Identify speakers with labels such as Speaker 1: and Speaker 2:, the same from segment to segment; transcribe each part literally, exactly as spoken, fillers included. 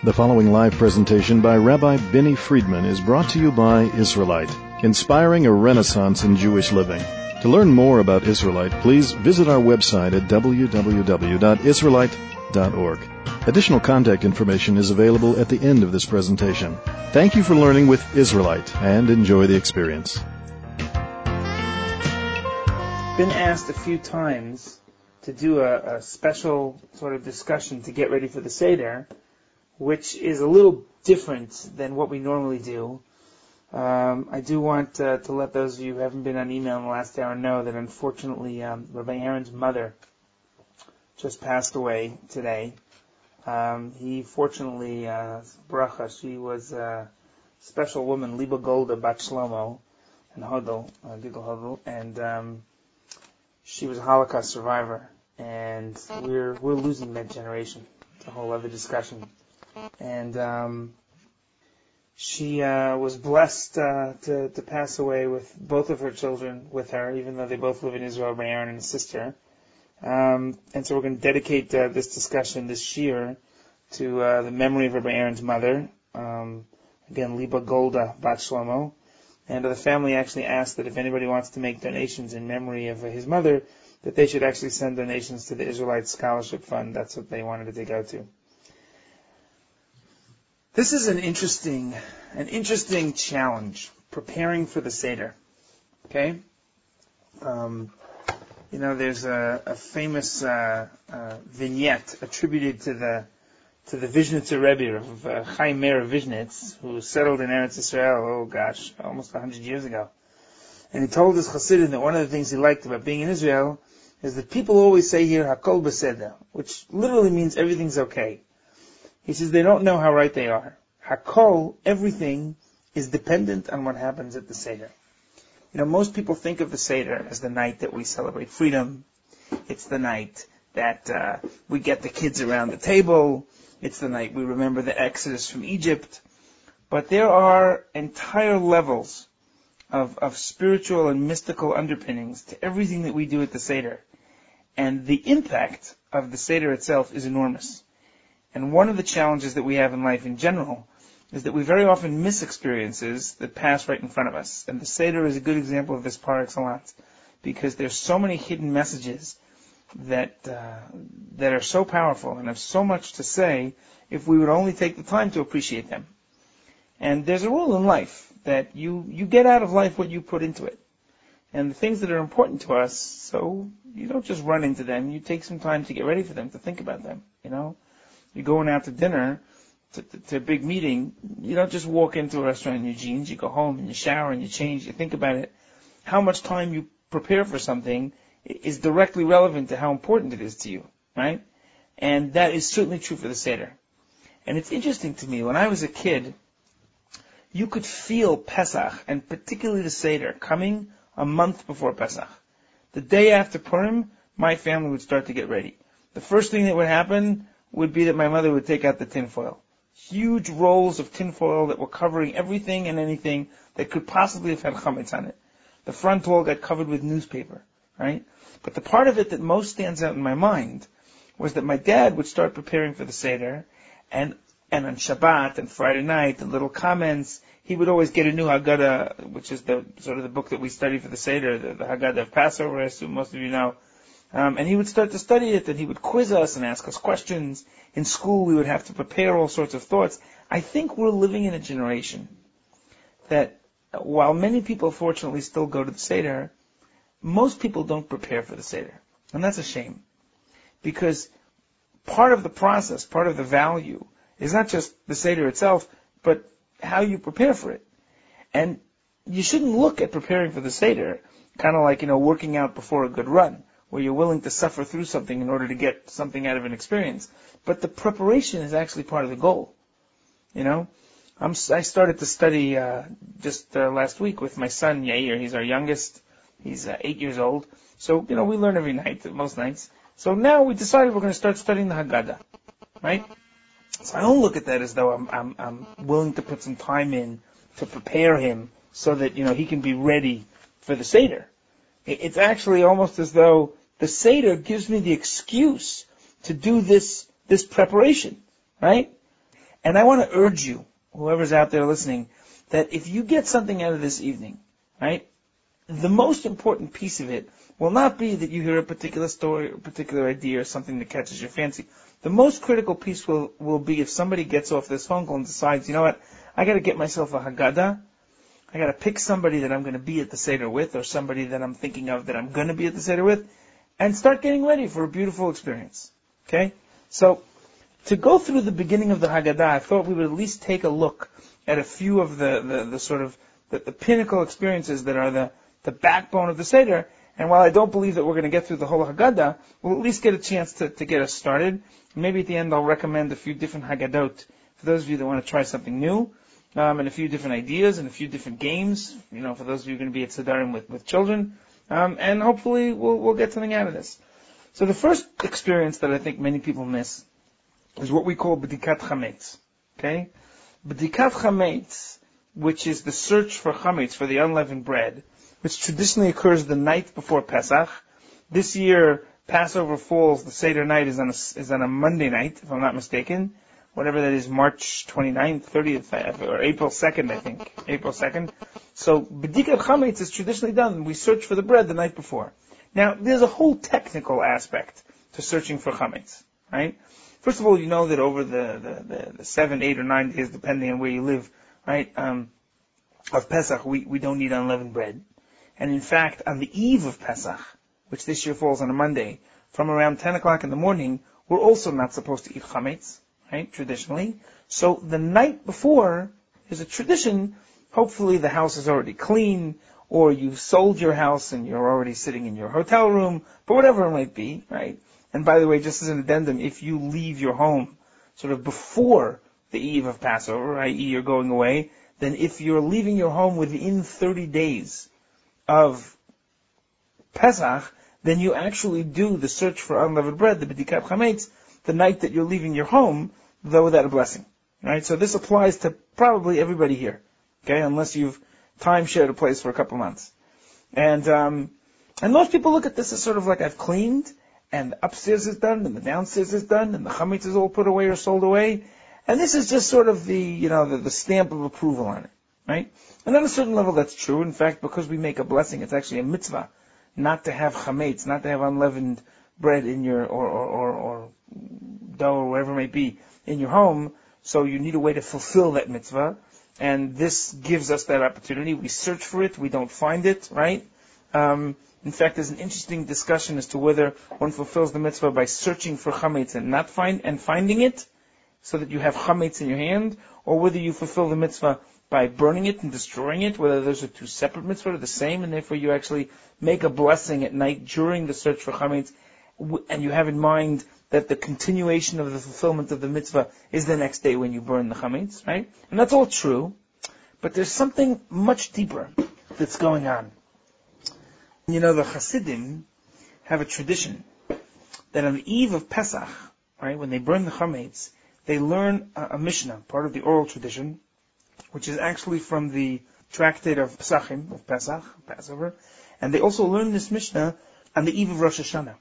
Speaker 1: The following live presentation by Rabbi Benny Friedman is brought to you by Israelite, inspiring a renaissance in Jewish living. To learn more about Israelite, please visit our website at w w w dot israelite dot org. Additional contact information is available at the end of this presentation. Thank you for learning with Israelite, and enjoy the experience.
Speaker 2: Been asked a few times to do a, a special sort of discussion to get ready for the Seder, which is a little different than what we normally do. Um, I do want uh, to let those of you who haven't been on email in the last hour know that unfortunately um, Rabbi Aaron's mother just passed away today. Um, he fortunately, uh, bracha, she was a special woman, Liba Golda Bat Shlomo, and Hodel, uh, Gigel Hodel, and um, she was a Holocaust survivor, and we're we're losing that generation. It's a whole other discussion. And um, she uh, was blessed uh, to, to pass away with both of her children with her, even though they both live in Israel, Rabbi Aaron and his sister. Um, and so we're going to dedicate uh, this discussion this year to uh, the memory of Rabbi Aaron's mother, um, again, Liba Golda Bat Shlomo. And uh, the family actually asked that if anybody wants to make donations in memory of uh, his mother, that they should actually send donations to the Israelite Scholarship Fund. That's what they wanted to go to. This is an interesting, an interesting challenge, preparing for the Seder. Okay? Um, you know, there's a, a famous uh, uh, vignette attributed to the to the Vishnitzer Rebbe of uh, Chaim Meir of Vishnitz, who settled in Eretz Israel, oh gosh, almost one hundred years ago. And he told his Hasidim that one of the things he liked about being in Israel is that people always say here, Hakol Beseder, which literally means everything's okay. He says they don't know how right they are. Hakol, everything, is dependent on what happens at the Seder. You know, most people think of the Seder as the night that we celebrate freedom. It's the night that uh, we get the kids around the table. It's the night we remember the Exodus from Egypt. But there are entire levels of, of spiritual and mystical underpinnings to everything that we do at the Seder. And the impact of the Seder itself is enormous. And one of the challenges that we have in life in general is that we very often miss experiences that pass right in front of us. And the Seder is a good example of this par excellence, because there's so many hidden messages that uh, that are so powerful and have so much to say if we would only take the time to appreciate them. And there's a rule in life that you, you get out of life what you put into it. And the things that are important to us, so you don't just run into them, you take some time to get ready for them, to think about them, you know. You're going out to dinner, to, to, to a big meeting, you don't just walk into a restaurant in your jeans, you go home and you shower and you change, you think about it. How much time you prepare for something is directly relevant to how important it is to you, right? And that is certainly true for the Seder. And it's interesting to me, when I was a kid, you could feel Pesach, and particularly the Seder, coming a month before Pesach. The day after Purim, my family would start to get ready. The first thing that would happen would be that my mother would take out the tinfoil. Huge rolls of tinfoil that were covering everything and anything that could possibly have had chametz on it. The front wall got covered with newspaper, right? But the part of it that most stands out in my mind was that my dad would start preparing for the Seder, and and on Shabbat and Friday night, the little comments, he would always get a new Haggadah, which is the sort of the book that we study for the Seder, the, the Haggadah of Passover, I assume most of you know. Um, and he would start to study it, and he would quiz us and ask us questions. In school, we would have to prepare all sorts of thoughts. I think we're living in a generation that, while many people fortunately still go to the Seder, most people don't prepare for the Seder. And that's a shame. Because part of the process, part of the value, is not just the Seder itself, but how you prepare for it. And you shouldn't look at preparing for the Seder kind of like, you know, working out before a good run, where you're willing to suffer through something in order to get something out of an experience. But the preparation is actually part of the goal. You know, I'm, I started to study uh, just uh, last week with my son Yair. He's our youngest. He's uh, eight years old. So, you know, we learn every night, most nights. So now we decided we're going to start studying the Haggadah, right? So I don't look at that as though I'm, I'm, I'm willing to put some time in to prepare him so that, you know, he can be ready for the Seder. It's actually almost as though the Seder gives me the excuse to do this, this preparation, right? And I want to urge you, whoever's out there listening, that if you get something out of this evening, right, the most important piece of it will not be that you hear a particular story, or a particular idea, or something that catches your fancy. The most critical piece will, will be if somebody gets off this phone call and decides, you know what, I got to get myself a Haggadah. I got to pick somebody that I'm going to be at the Seder with, or somebody that I'm thinking of that I'm going to be at the Seder with, and start getting ready for a beautiful experience. Okay? So, to go through the beginning of the Haggadah, I thought we would at least take a look at a few of the, the, the sort of, the, the pinnacle experiences that are the, the backbone of the Seder. And while I don't believe that we're going to get through the whole Haggadah, we'll at least get a chance to, to get us started. Maybe at the end I'll recommend a few different Haggadot for those of you that want to try something new, um, and a few different ideas and a few different games, you know, for those of you who are going to be at Sedarim with, with children. Um, and hopefully we'll, we'll get something out of this. So the first experience that I think many people miss is what we call B'dikat Chametz. Okay? B'dikat Chametz, which is the search for Chametz, for the unleavened bread, which traditionally occurs the night before Pesach. This year, Passover falls, the Seder night is on a, is on a Monday night, if I'm not mistaken. Whatever that is, March twenty-ninth, thirtieth, or April second, I think. April second. So, B'dikat Chametz is traditionally done. We search for the bread the night before. Now, there's a whole technical aspect to searching for Chametz, right? First of all, you know that over the, the, the, the seven, eight, or nine days, depending on where you live, right, um, of Pesach, we, we don't need unleavened bread. And in fact, on the eve of Pesach, which this year falls on a Monday, from around ten o'clock in the morning, we're also not supposed to eat chametz, right, traditionally. So the night before is a tradition. Hopefully the house is already clean, or you've sold your house and you're already sitting in your hotel room, but whatever it might be, right? And by the way, just as an addendum, if you leave your home sort of before the eve of Passover, that is you're going away, then if you're leaving your home within thirty days of Pesach, then you actually do the search for unleavened bread, the B'dikat Chametz, the night that you're leaving your home, though without a blessing. Right? So this applies to probably everybody here. Okay? Unless you've time-shared a place for a couple months. And, um, and most people look at this as sort of like, I've cleaned, and the upstairs is done, and the downstairs is done, and the chametz is all put away or sold away. And this is just sort of the, you know, the, the stamp of approval on it. Right? And on a certain level that's true. In fact, because we make a blessing, it's actually a mitzvah not to have chametz, not to have unleavened bread in your, or, or, or, or dough, or whatever it may be, in your home. So you need a way to fulfill that mitzvah. And this gives us that opportunity. We search for it, we don't find it, right? Um, in fact, there's an interesting discussion as to whether one fulfills the mitzvah by searching for chametz and not find, and finding it, so that you have chametz in your hand, or whether you fulfill the mitzvah by burning it and destroying it, whether those are two separate mitzvahs or the same, and therefore you actually make a blessing at night during the search for chametz, and you have in mind that the continuation of the fulfillment of the mitzvah is the next day when you burn the chametz, right? And that's all true, but there's something much deeper that's going on. You know, the Hasidim have a tradition that on the eve of Pesach, right, when they burn the chametz, they learn a, a Mishnah, part of the oral tradition, which is actually from the tractate of Pesachim, of Pesach, Passover, and they also learn this Mishnah on the eve of Rosh Hashanah.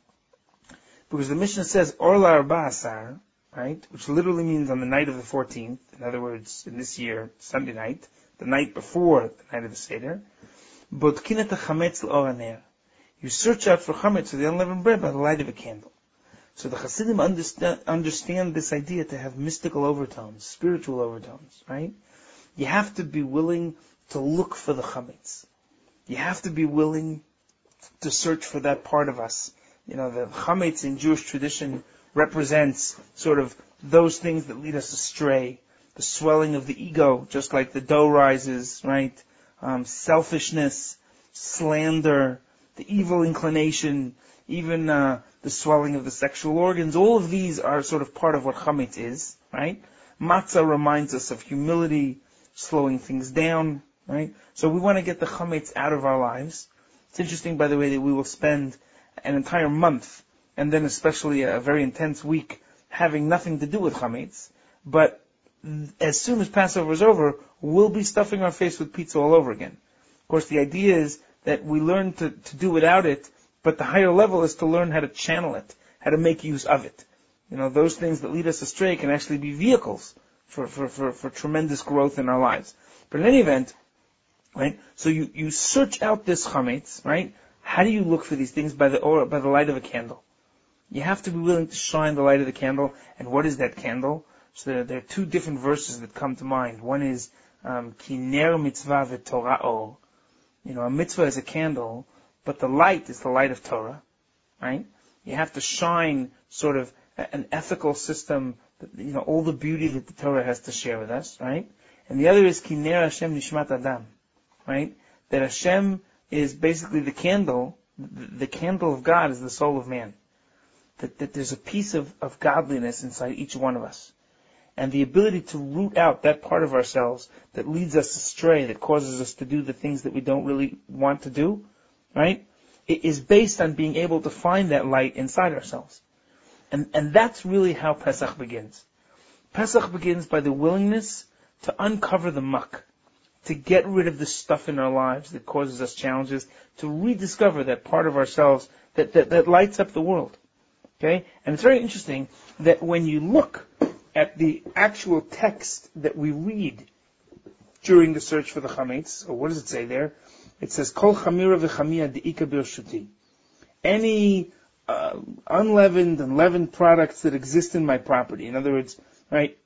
Speaker 2: Because the Mishnah says, Orla Arba Asar, right, which literally means on the night of the fourteenth, in other words, in this year, Sunday night, the night before the night of the Seder, Bodkinet HaChametz L'Or. You search out for chametz, for the unleavened bread, by the light of a candle. So the Hasidim understand, understand this idea to have mystical overtones, spiritual overtones, right? You have to be willing to look for the chametz. You have to be willing to search for that part of us. You know, the chametz in Jewish tradition represents sort of those things that lead us astray. The swelling of the ego, just like the dough rises, right? Um, selfishness, slander, the evil inclination, even uh, the swelling of the sexual organs. All of these are sort of part of what chametz is, right? Matzah reminds us of humility, slowing things down, right? So we want to get the chametz out of our lives. It's interesting, by the way, that we will spend an entire month, and then especially a very intense week, having nothing to do with chametz. But as soon as Passover is over, we'll be stuffing our face with pizza all over again. Of course, the idea is that we learn to, to do without it, but the higher level is to learn how to channel it, how to make use of it. You know, those things that lead us astray can actually be vehicles for, for, for, for tremendous growth in our lives. But in any event, right, so you, you search out this chametz, right? How do you look for these things? By the or by the light of a candle. You have to be willing to shine the light of the candle. And what is that candle? So there, there are two different verses that come to mind. One is ki ner mitzvah v'torah or. You know, a mitzvah is a candle, but the light is the light of Torah, right? You have to shine sort of an ethical system, that, you know, all the beauty that the Torah has to share with us, right? And the other is ki ner Hashem nishmat adam, right? That Hashem is basically the candle, the, the candle of God is the soul of man. That, that there's a piece of, of godliness inside each one of us. And the ability to root out that part of ourselves that leads us astray, that causes us to do the things that we don't really want to do, right? It is based on being able to find that light inside ourselves. And, and that's really how Pesach begins. Pesach begins by the willingness to uncover the muck, to get rid of the stuff in our lives that causes us challenges, to rediscover that part of ourselves that, that, that lights up the world. Okay? And it's very interesting that when you look at the actual text that we read during the search for the chametz, or what does it say there? It says, Kol chamira v'chamia de'ika birshuti. Any uh, unleavened and leavened products that exist in my property. In other words, right,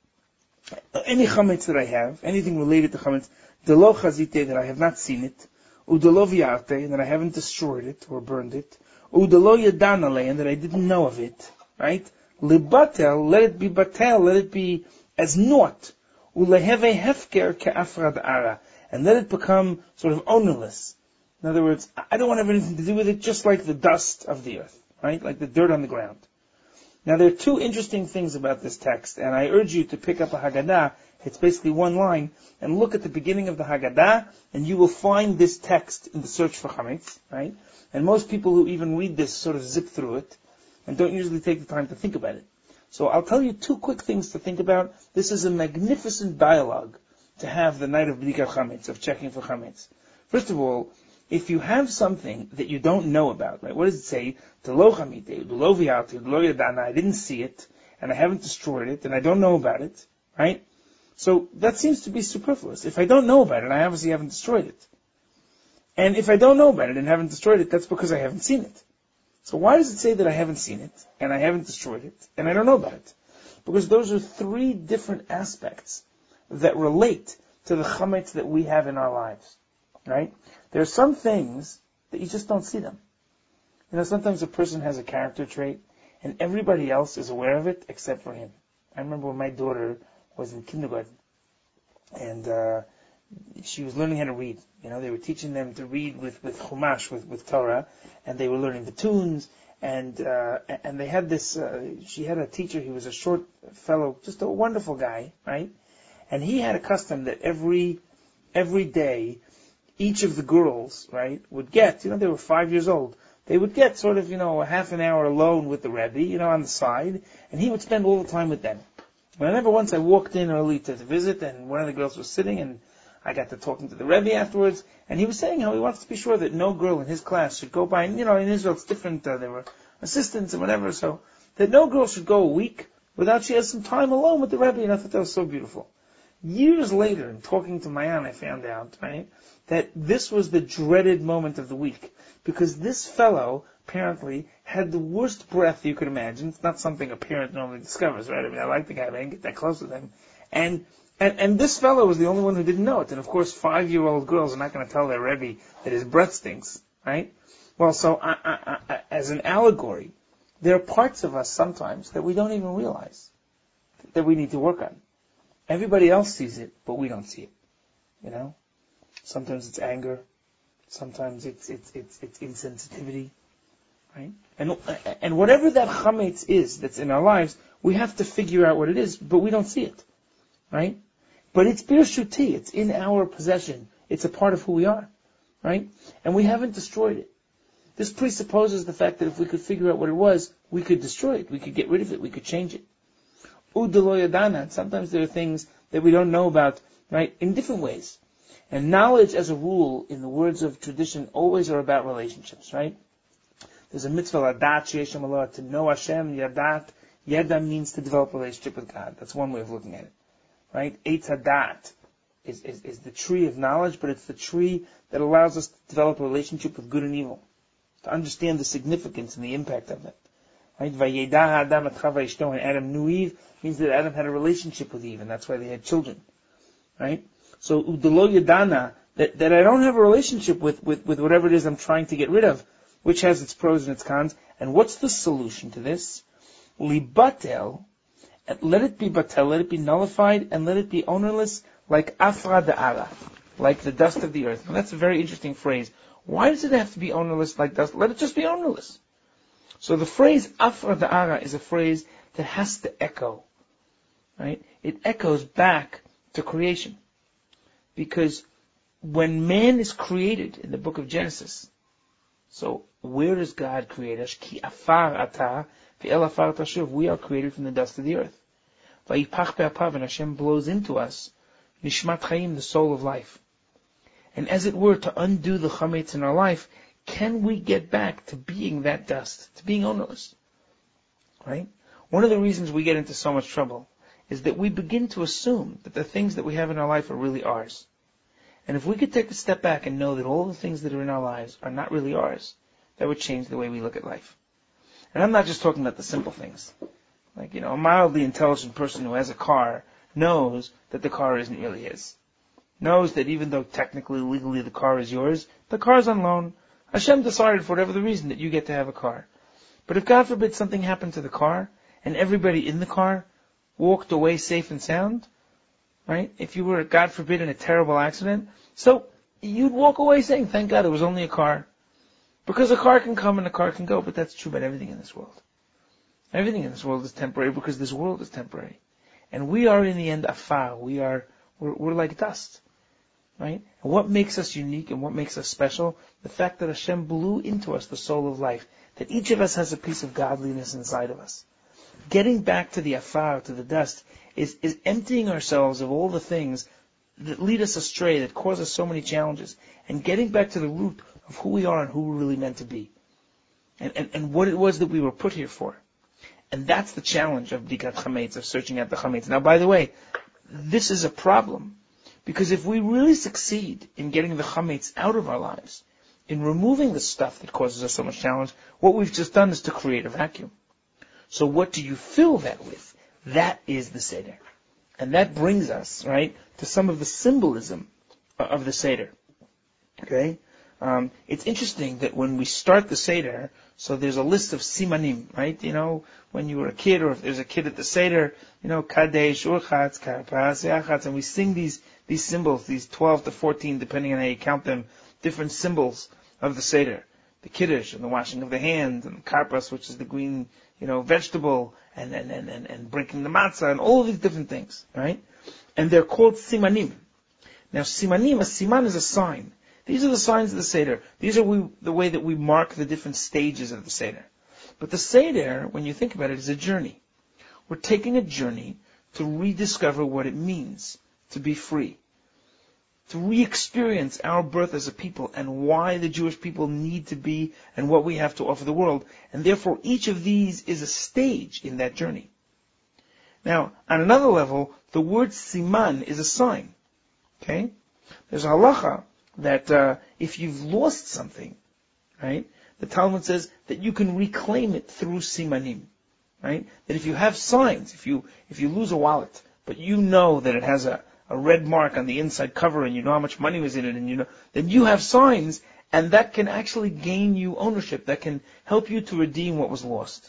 Speaker 2: any chametz that I have, anything related to chametz, delo chazite, that I have not seen it, udelo viarte, that I haven't destroyed it or burned it, udelo yadan alei, and that I didn't know of it, right? Libatel, let it be batel, let it be as naught. Uleheve hefker ke'afrad ara, and let it become sort of ownerless. In other words, I don't want to have anything to do with it, just like the dust of the earth, right? Like the dirt on the ground. Now there are two interesting things about this text, and I urge you to pick up a Haggadah. It's basically one line, and look at the beginning of the Haggadah, and you will find this text in the search for chametz, right? And most people who even read this sort of zip through it, and don't usually take the time to think about it. So I'll tell you two quick things to think about. This is a magnificent dialogue to have the night of Bdikat Chametz, of checking for Chametz. First of all, if you have something that you don't know about, right? What does it say? Delo chamite, delo viate, delo yadana, I didn't see it, and I haven't destroyed it, and I don't know about it, right? So that seems to be superfluous. If I don't know about it, I obviously haven't destroyed it. And if I don't know about it and haven't destroyed it, that's because I haven't seen it. So why does it say that I haven't seen it, and I haven't destroyed it, and I don't know about it? Because those are three different aspects that relate to the chametz that we have in our lives, right? There are some things that you just don't see them. You know, sometimes a person has a character trait, and everybody else is aware of it except for him. I remember when my daughter was in kindergarten, and uh, she was learning how to read. You know, they were teaching them to read with, with Chumash, with, with Torah, and they were learning the tunes, and uh, and they had this, uh, she had a teacher, he was a short fellow, just a wonderful guy, right? And he had a custom that every every day, each of the girls, right, would get, you know, they were five years old, they would get sort of, you know, a half an hour alone with the Rebbe, you know, on the side, and he would spend all the time with them. And I remember once I walked in early to visit, and one of the girls was sitting, and I got to talking to the Rebbe afterwards, and he was saying how he wants to be sure that no girl in his class should go by, and you know, in Israel it's different, uh, there were assistants and whatever, so that no girl should go a week without she has some time alone with the Rebbe, and I thought that was so beautiful. Years later, in talking to Mayan, I found out, right, that this was the dreaded moment of the week, because this fellow, apparently, had the worst breath you could imagine. It's not something a parent normally discovers, right? I mean, I like the guy, but I didn't get that close with him. And And, and this fellow was the only one who didn't know it. And of course, five-year-old girls are not going to tell their Rebbe that his breath stinks, right? Well, so I, I, I, as an allegory, there are parts of us sometimes that we don't even realize that we need to work on. Everybody else sees it, but we don't see it. You know, sometimes it's anger, sometimes it's it's it's, it's insensitivity, right? And and whatever that chametz is that's in our lives, we have to figure out what it is, but we don't see it, right? But it's birshuti, it's in our possession. It's a part of who we are, right? And we haven't destroyed it. This presupposes the fact that if we could figure out what it was, we could destroy it, we could get rid of it, we could change it. Udelo yadana, sometimes there are things that we don't know about, right, in different ways. And knowledge, as a rule, in the words of tradition, always are about relationships, right? There's a mitzvah, ladat she'eshem Allah, to know Hashem, yadat. Yada means to develop a relationship with God. That's one way of looking at it. right? Eitz Hadat is, is, is the tree of knowledge, but it's the tree that allows us to develop a relationship with good and evil, to understand the significance and the impact of it. Right? Vayeda Adam et Chava Ishto, and Adam knew Eve, means that Adam had a relationship with Eve, and that's why they had children. Right? So, Udelo Yadana, that, that I don't have a relationship with, with, with whatever it is I'm trying to get rid of, which has its pros and its cons. And what's the solution to this? Libatel, let it be batel, let it be nullified, and let it be ownerless, like afra da'ara, like the dust of the earth. And that's a very interesting phrase. Why does it have to be ownerless like dust? Let it just be ownerless. So the phrase afra da'ara is a phrase that has to echo, right? It echoes back to creation. Because when man is created in the book of Genesis, so where does God create us? Ki afar ata, ve'el afar tashuv. We are created from the dust of the earth. Vayipach be'apav, and Hashem blows into us nishmat chayim, the soul of life. And as it were, to undo the chametz in our life, can we get back to being that dust, to being ownerless? Right? One of the reasons we get into so much trouble is that we begin to assume that the things that we have in our life are really ours. And if we could take a step back and know that all the things that are in our lives are not really ours, that would change the way we look at life. And I'm not just talking about the simple things. Like, you know, a mildly intelligent person who has a car knows that the car isn't really his. Knows that even though technically, legally, the car is yours, the car is on loan. Hashem decided for whatever the reason that you get to have a car. But if God forbid something happened to the car, and everybody in the car walked away safe and sound, right? If you were, God forbid, in a terrible accident, so you'd walk away saying, thank God it was only a car. Because a car can come and a car can go, but that's true about everything in this world. Everything in this world is temporary because this world is temporary. And we are in the end afar. We are, we're, we're like dust. Right? And what makes us unique and what makes us special? The fact that Hashem blew into us the soul of life. That each of us has a piece of godliness inside of us. Getting back to the afar, to the dust, is, is emptying ourselves of all the things that lead us astray, that cause us so many challenges, and getting back to the root of who we are and who we're really meant to be. And, and, and what it was that we were put here for. And that's the challenge of Bdikat Chametz, of searching out the Chametz. Now, by the way, this is a problem. Because if we really succeed in getting the Chametz out of our lives, in removing the stuff that causes us so much challenge, what we've just done is to create a vacuum. So what do you fill that with? That is the Seder. And that brings us, right, to some of the symbolism of the Seder. Okay? Um, it's interesting that when we start the Seder, so there's a list of simanim, right? You know, when you were a kid, or if there's a kid at the Seder, you know, Kadesh, Urchatz, Karpas, Yachatz, and we sing these these symbols, these twelve to fourteen, depending on how you count them, different symbols of the Seder. The Kiddush, and the washing of the hands, and the Karpas, which is the green, you know, vegetable, and, and, and, and, and breaking the matzah, and all of these different things, right? And they're called simanim. Now, simanim, a siman is a sign. These are the signs of the Seder. These are we, the way that we mark the different stages of the Seder. But the Seder, when you think about it, is a journey. We're taking a journey to rediscover what it means to be free. To re-experience our birth as a people and why the Jewish people need to be and what we have to offer the world. And therefore, each of these is a stage in that journey. Now, on another level, the word siman is a sign. Okay? There's a halacha that uh, if you've lost something, right, the Talmud says that you can reclaim it through simanim, right? That if you have signs, if you if you lose a wallet, but you know that it has a, a red mark on the inside cover and you know how much money was in it, and you know, then you have signs, and that can actually gain you ownership, that can help you to redeem what was lost.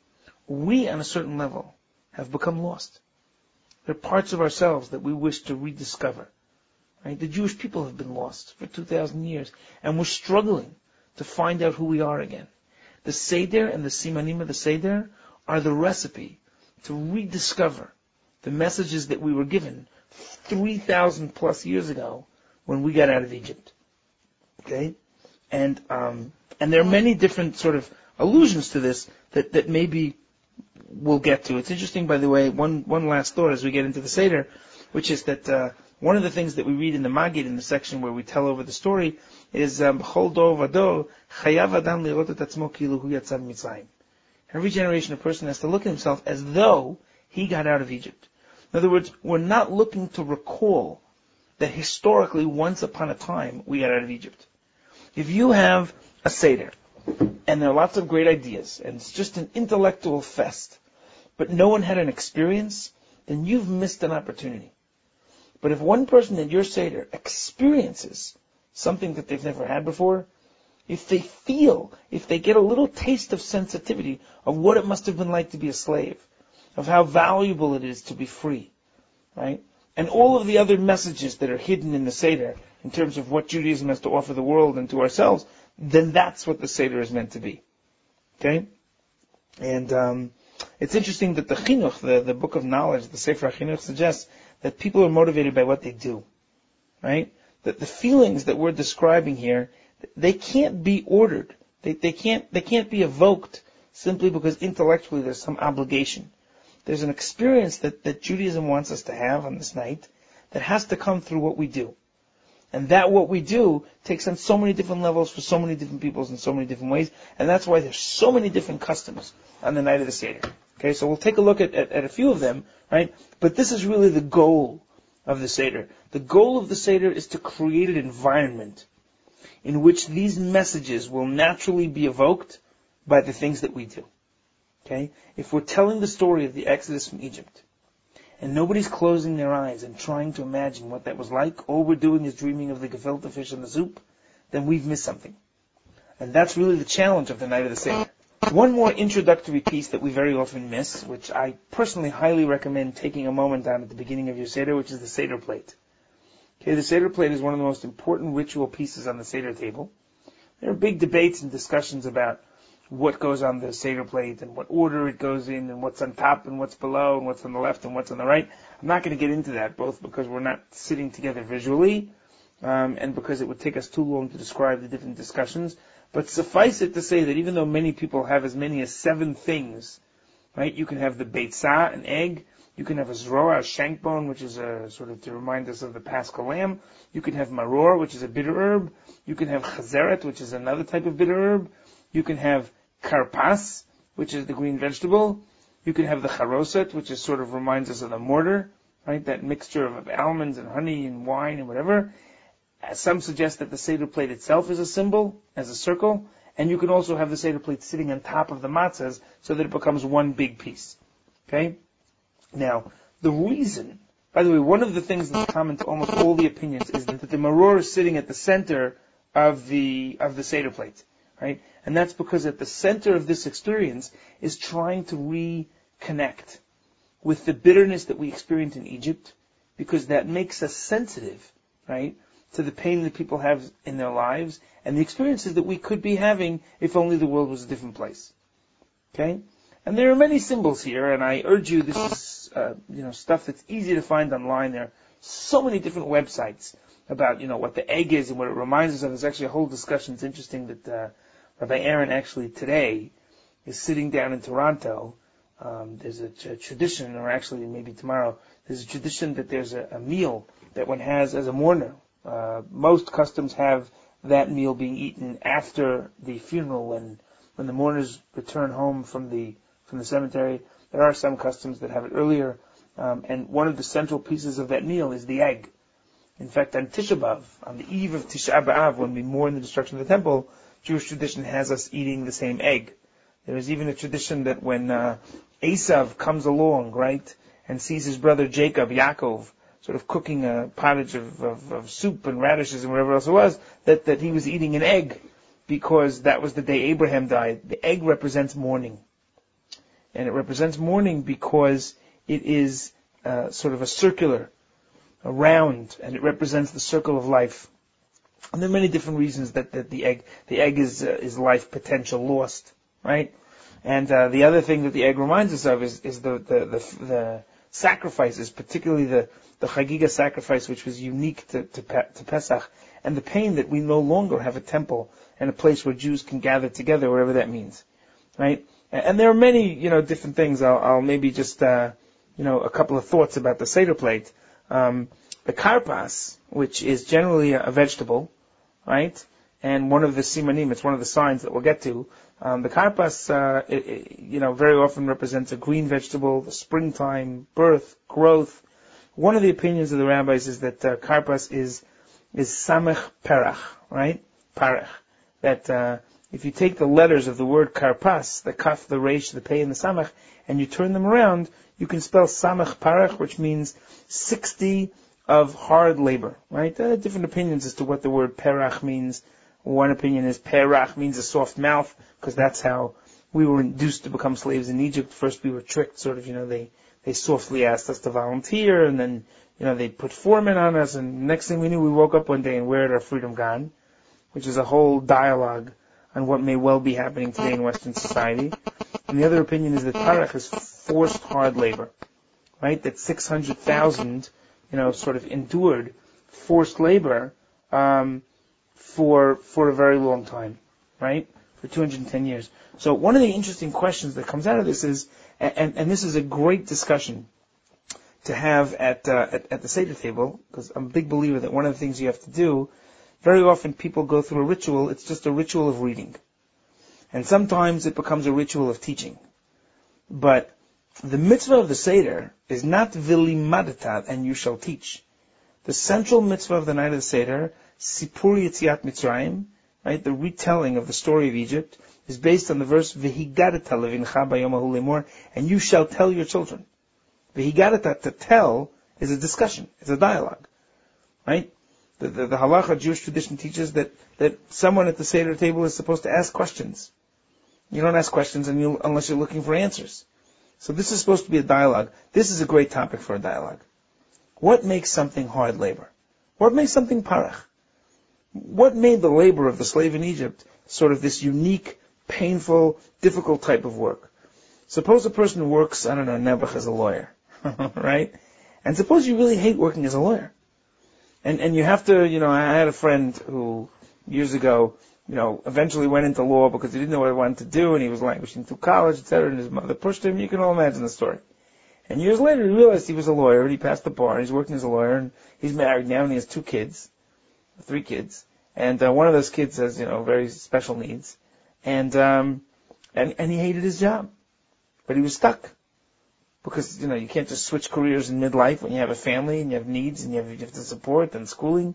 Speaker 2: We, on a certain level, have become lost. There are parts of ourselves that we wish to rediscover. Right? The Jewish people have been lost for two thousand years, and we're struggling to find out who we are again. The Seder and the Simanim of the Seder are the recipe to rediscover the messages that we were given three thousand plus years ago when we got out of Egypt. Okay? And um, and there are many different sort of allusions to this that, that maybe we'll get to. It's interesting, by the way, one, one last thought as we get into the Seder, which is that uh, one of the things that we read in the Magid, in the section where we tell over the story, is Chol dor vador chayav adam lirot et atzmo kilu hu yatzav mitzrayim. Every generation, a person has to look at himself as though he got out of Egypt. In other words, we're not looking to recall that historically, once upon a time, we got out of Egypt. If you have a Seder, and there are lots of great ideas, and it's just an intellectual fest, but no one had an experience, then you've missed an opportunity. But if one person at your Seder experiences something that they've never had before, if they feel, if they get a little taste of sensitivity of what it must have been like to be a slave, of how valuable it is to be free, right? And all of the other messages that are hidden in the Seder, in terms of what Judaism has to offer the world and to ourselves, then that's what the Seder is meant to be. Okay? And um, it's interesting that the Chinuch, the, the book of knowledge, the Sefer HaChinuch, suggests that people are motivated by what they do. Right? That the feelings that we're describing here, they can't be ordered. They, they can't, they can't be evoked simply because intellectually there's some obligation. There's an experience that, that Judaism wants us to have on this night that has to come through what we do. And that what we do takes on so many different levels for so many different peoples in so many different ways. And that's why there's so many different customs on the night of the Seder. Okay, so we'll take a look at, at, at a few of them, right? But this is really the goal of the Seder. The goal of the Seder is to create an environment in which these messages will naturally be evoked by the things that we do. Okay? If we're telling the story of the Exodus from Egypt, and nobody's closing their eyes and trying to imagine what that was like, all we're doing is dreaming of the gefilte fish and the soup, then we've missed something. And that's really the challenge of the night of the Seder. One more introductory piece that we very often miss, which I personally highly recommend taking a moment on at the beginning of your Seder, which is the Seder plate. Okay, the Seder plate is one of the most important ritual pieces on the Seder table. There are big debates and discussions about what goes on the Seder plate and what order it goes in and what's on top and what's below and what's on the left and what's on the right. I'm not going to get into that, both because we're not sitting together visually um, and because it would take us too long to describe the different discussions. But suffice it to say that even though many people have as many as seven things, right, you can have the beitzah, an egg. You can have a zroa, a shank bone, which is a sort of to remind us of the Paschal lamb. You can have maror, which is a bitter herb. You can have chazeret, which is another type of bitter herb. You can have karpas, which is the green vegetable. You can have the charoset, which is sort of reminds us of the mortar, right? That mixture of almonds and honey and wine and whatever. Some suggest that the Seder plate itself is a symbol, as a circle. And you can also have the Seder plate sitting on top of the matzahs so that it becomes one big piece. Okay? Now, the reason, by the way, one of the things that's common to almost all the opinions is that the maror is sitting at the center of the of the Seder plate, right? And that's because at the center of this experience is trying to reconnect with the bitterness that we experienced in Egypt, because that makes us sensitive, right, to the pain that people have in their lives and the experiences that we could be having if only the world was a different place. Okay? And there are many symbols here, and I urge you, this is, uh, you know, stuff that's easy to find online. There are so many different websites about, you know, what the egg is and what it reminds us of. There's actually a whole discussion. It's interesting that, uh, Rabbi Aaron actually today is sitting down in Toronto. Um, there's a, a tradition, or actually maybe tomorrow, there's a tradition that there's a, a meal that one has as a mourner. Uh, most customs have that meal being eaten after the funeral when, when the mourners return home from the from the cemetery. There are some customs that have it earlier, um, and one of the central pieces of that meal is the egg. In fact, on Tisha B'Av, on the eve of Tisha B'Av, when we mourn the destruction of the temple, Jewish tradition has us eating the same egg. There is even a tradition that when uh, Esav comes along, right, and sees his brother Jacob, Yaakov, sort of cooking a pottage of, of, of soup and radishes and whatever else it was, that, that he was eating an egg because that was the day Abraham died. The egg represents mourning. And it represents mourning because it is uh, sort of a circular, a round, and it represents the circle of life. And there are many different reasons that, that the egg, the egg is uh, is life potential lost, right? And uh, the other thing that the egg reminds us of is, is the, the, the, the sacrifices, particularly the, the Chagiga sacrifice, which was unique to, to, to Pesach, and the pain that we no longer have a temple and a place where Jews can gather together, whatever that means, right? And there are many, you know, different things. I'll, I'll maybe just, uh, you know, a couple of thoughts about the Seder plate. Um, the karpas, which is generally a vegetable, right? And one of the simanim, it's one of the signs that we'll get to, Um, the karpas, uh, it, it, you know, very often represents a green vegetable, the springtime, birth, growth. One of the opinions of the rabbis is that uh, karpas is is samech perach, right? Parach. That uh, if you take the letters of the word karpas, the kaf, the resh, the pei, and the samech, and you turn them around, you can spell samech parach, which means sixty of hard labor, right? Uh, different opinions as to what the word perach means. One opinion is perach means a soft mouth, because that's how we were induced to become slaves in Egypt. First we were tricked, sort of, you know, they, they softly asked us to volunteer, and then, you know, they put foremen on us, and next thing we knew, we woke up one day and where had our freedom gone? Which is a whole dialogue on what may well be happening today in Western society. And the other opinion is that parach is forced hard labor, right? That six hundred thousand, you know, sort of endured forced labor, um, for, for a very long time, right? For two hundred ten years. So one of the interesting questions that comes out of this is, and, and this is a great discussion to have at, uh, at, at the Seder table, because I'm a big believer that one of the things you have to do, very often people go through a ritual, it's just a ritual of reading. And sometimes it becomes a ritual of teaching. But the mitzvah of the Seder is not vilimadata, and you shall teach. The central mitzvah of the night of the Seder, Sipur Yetziat Mitzrayim, right, the retelling of the story of Egypt, is based on the verse, V'higadata levincha bayom hahu lemor, and you shall tell your children. V'higadata, to tell, is a discussion, it's a dialogue, right? The, the, the halacha Jewish tradition teaches that, that someone at the Seder table is supposed to ask questions. You don't ask questions and you, unless you're looking for answers. So this is supposed to be a dialogue. This is a great topic for a dialogue. What makes something hard labor? What makes something parach? What made the labor of the slave in Egypt sort of this unique, painful, difficult type of work? Suppose a person works, I don't know, Nebuch as a lawyer, right? And suppose you really hate working as a lawyer. And and you have to, you know, I had a friend who, years ago, you know, eventually went into law because he didn't know what he wanted to do, and he was languishing through college, et cetera, and his mother pushed him. You can all imagine the story. And years later, he realized he was a lawyer, and he passed the bar, and he's working as a lawyer, and he's married now, and he has two kids, three kids, and uh, one of those kids has, you know, very special needs, and um, and and he hated his job, but he was stuck. Because, you know, you can't just switch careers in midlife when you have a family and you have needs and you have, you have to support and schooling.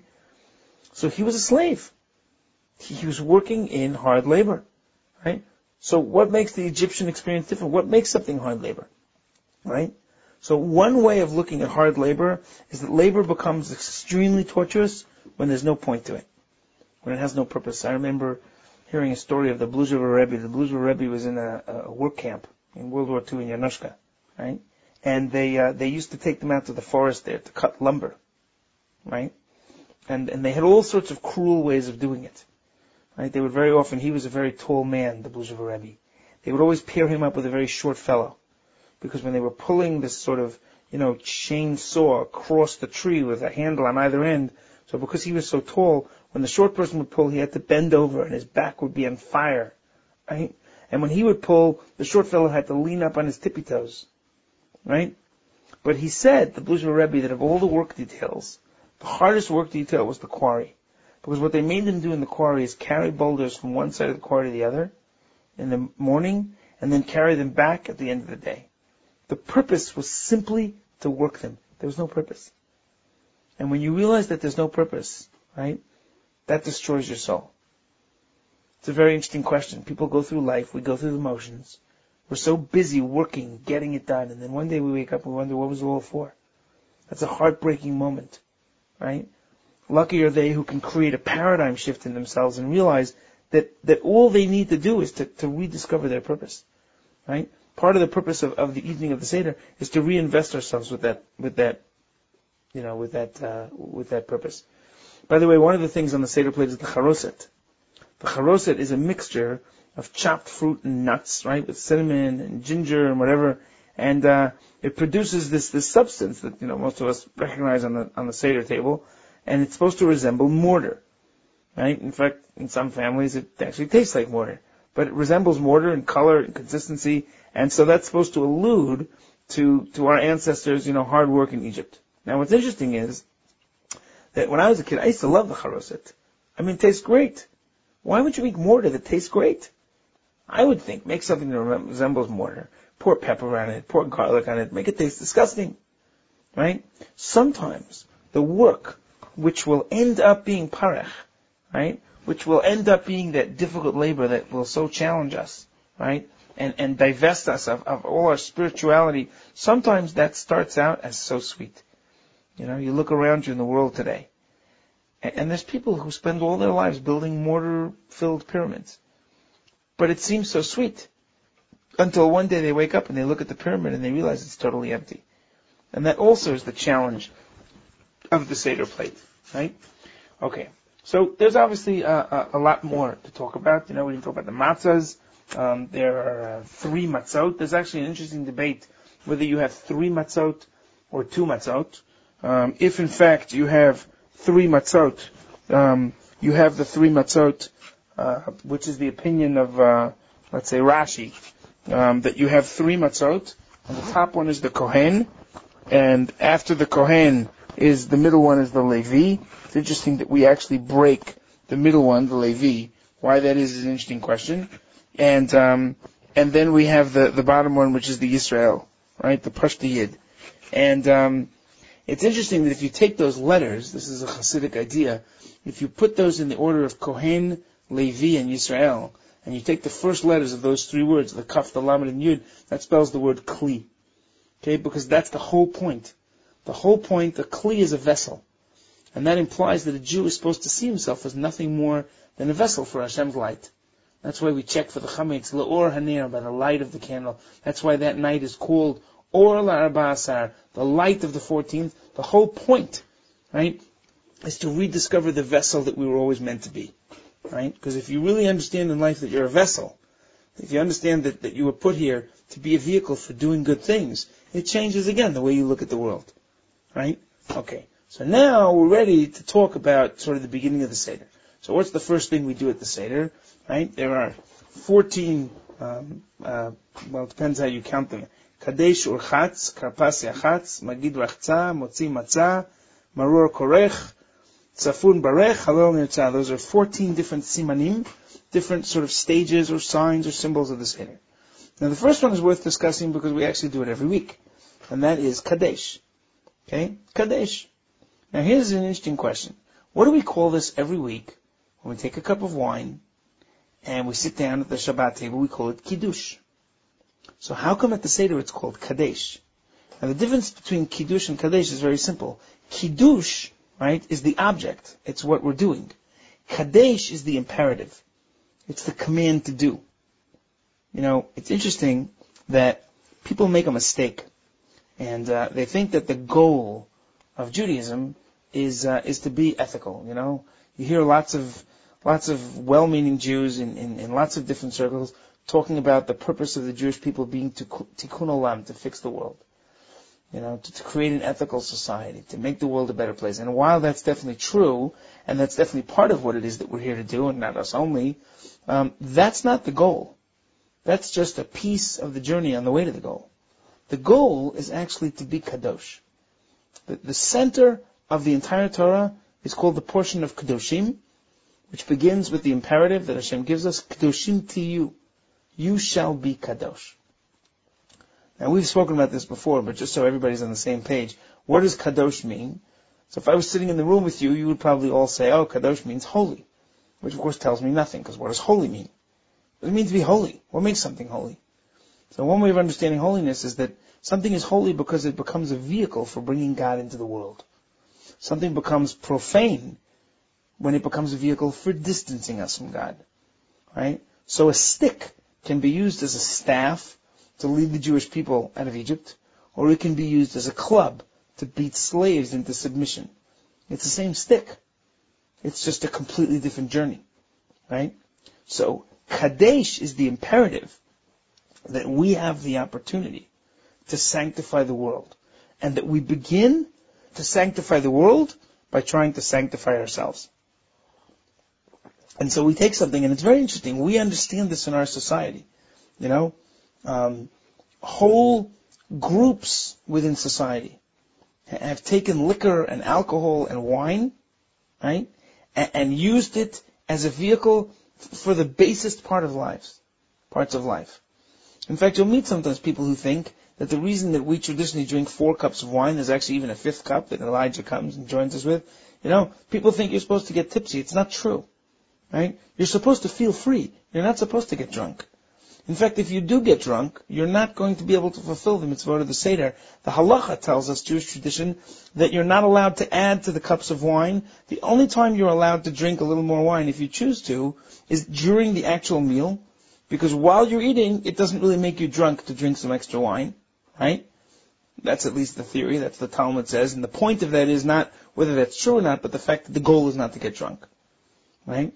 Speaker 2: So he was a slave. He, he was working in hard labor, right? So what makes the Egyptian experience different? What makes something hard labor, right? So one way of looking at hard labor is that labor becomes extremely torturous when there's no point to it, when it has no purpose. I remember hearing a story of the Bluzhever Rebbe. The Bluzhever Rebbe was in a, a work camp in World War Two in Yanoshka. Right? And they uh, they used to take them out to the forest there to cut lumber, right? And and they had all sorts of cruel ways of doing it, right? They would very often, he was a very tall man, the Bluzhever Rebbe. They would always pair him up with a very short fellow, because when they were pulling this sort of, you know, chainsaw across the tree with a handle on either end, so because he was so tall, when the short person would pull, he had to bend over and his back would be on fire, right? And when he would pull, the short fellow had to lean up on his tippy toes. Right? But he said, the Bluzhever Rebbe, that of all the work details, the hardest work detail was the quarry. Because what they made them do in the quarry is carry boulders from one side of the quarry to the other in the morning, and then carry them back at the end of the day. The purpose was simply to work them. There was no purpose. And when you realize that there's no purpose, right, that destroys your soul. It's a very interesting question. People go through life, we go through the motions. We're so busy working, getting it done, and then one day we wake up and we wonder what was it all for. That's a heartbreaking moment, right? Lucky are they who can create a paradigm shift in themselves and realize that, that all they need to do is to, to rediscover their purpose, right? Part of the purpose of, of the evening of the Seder is to reinvest ourselves with that, with that, you know, with that, uh, with that purpose. By the way, one of the things on the Seder plate is the charoset. The charoset is a mixture of chopped fruit and nuts, right, with cinnamon and ginger and whatever, and uh, it produces this this substance that, you know, most of us recognize on the on the Seder table, and it's supposed to resemble mortar, right? In fact, in some families it actually tastes like mortar, but it resembles mortar in color and consistency, and so that's supposed to allude to to our ancestors, you know, hard work in Egypt. Now, what's interesting is that when I was a kid, I used to love the charoset. I mean, it tastes great. Why would you make mortar that tastes great? I would think, make something that resembles mortar, pour pepper on it, pour garlic on it, make it taste disgusting, right? Sometimes the work which will end up being parech, right, which will end up being that difficult labor that will so challenge us, right, and, and divest us of, of all our spirituality, sometimes that starts out as so sweet. You know, you look around you in the world today, and, and there's people who spend all their lives building mortar-filled pyramids. But it seems so sweet until one day they wake up and they look at the pyramid and they realize it's totally empty. And that also is the challenge of the Seder plate, right? Okay, so there's obviously uh, a, a lot more to talk about. You know, we can talk about the matzahs. Um, there are uh, three matzot. There's actually an interesting debate whether you have three matzot or two matzot. Um, if in fact you have three matzot, um, you have the three matzot, uh, which is the opinion of, uh, let's say, Rashi, um, that you have three matzot, and the top one is the Kohen, and after the Kohen is the middle one is the Levi. It's interesting that we actually break the middle one, the Levi. Why that is is an interesting question. And um, and then we have the, the bottom one, which is the Yisrael, right, the Pashto Yid. And um, it's interesting that if you take those letters, this is a Hasidic idea, if you put those in the order of Kohen, Levi, and Yisrael, and you take the first letters of those three words, the Kaf, the Lamed, and Yud, that spells the word Kli. Okay, because that's the whole point. The whole point, the Kli is a vessel. And that implies that a Jew is supposed to see himself as nothing more than a vessel for Hashem's light. That's why we check for the Chametz, L'or Haner, by the light of the candle. That's why that night is called Or La'arba Asar, the light of the fourteenth. The whole point, right, is to rediscover the vessel that we were always meant to be. Right? Because if you really understand in life that you're a vessel, if you understand that, that you were put here to be a vehicle for doing good things, it changes again the way you look at the world. Right? Okay. So now we're ready to talk about sort of the beginning of the Seder. So what's the first thing we do at the Seder? Right? There are fourteen, um, uh, well, it depends how you count them. Kadesh Urchatz, Karpas Yachatz, Magid Rachza, Motzi Matzah, Maror Korech, Tzafun Barech, Halal Nirtzah. Those are fourteen different simanim, different sort of stages or signs or symbols of the Seder. Now the first one is worth discussing because we actually do it every week. And that is Kadesh. Okay? Kadesh. Now here's an interesting question. What do we call this every week when we take a cup of wine and we sit down at the Shabbat table? We call it Kiddush. So how come at the Seder it's called Kadesh? Now the difference between Kiddush and Kadesh is very simple. Kiddush, right, is the object. It's what we're doing. Kadesh is the imperative. It's the command to do. You know, it's interesting that people make a mistake. And uh, they think that the goal of Judaism is uh, is to be ethical. You know, you hear lots of lots of well-meaning Jews in, in, in lots of different circles talking about the purpose of the Jewish people being to tikkun olam, to fix the world. You know, to, to create an ethical society, to make the world a better place. And while that's definitely true, and that's definitely part of what it is that we're here to do, and not us only, um, that's not the goal. That's just a piece of the journey on the way to the goal. The goal is actually to be kadosh. The, the center of the entire Torah is called the portion of Kedoshim, which begins with the imperative that Hashem gives us, Kedoshim tiyu, you shall be kadosh. Now we've spoken about this before, but just so everybody's on the same page, what does kadosh mean? So if I was sitting in the room with you, you would probably all say, oh, kadosh means holy, which of course tells me nothing, because what does holy mean? What does it mean to be holy? What makes something holy? So one way of understanding holiness is that something is holy because it becomes a vehicle for bringing God into the world. Something becomes profane when it becomes a vehicle for distancing us from God. Right? So a stick can be used as a staff to lead the Jewish people out of Egypt, or it can be used as a club to beat slaves into submission. It's the same stick. It's just a completely different journey. Right? So Kadesh is the imperative that we have the opportunity to sanctify the world. And that we begin to sanctify the world by trying to sanctify ourselves. And so we take something, and it's very interesting. We understand this in our society. You know, um, whole groups within society have taken liquor and alcohol and wine, right, and, and used it as a vehicle for the basest part of lives. parts of life. In fact, you'll meet sometimes people who think that the reason that we traditionally drink four cups of wine, there's actually even a fifth cup that Elijah comes and joins us with. You know, people think you're supposed to get tipsy. It's not true. Right? You're supposed to feel free. You're not supposed to get drunk. In fact, if you do get drunk, you're not going to be able to fulfill the mitzvot of the Seder. The halacha tells us, Jewish tradition, that you're not allowed to add to the cups of wine. The only time you're allowed to drink a little more wine, if you choose to, is during the actual meal. Because while you're eating, it doesn't really make you drunk to drink some extra wine. Right? That's at least the theory. That's the Talmud says. And the point of that is not whether that's true or not, but the fact that the goal is not to get drunk. Right?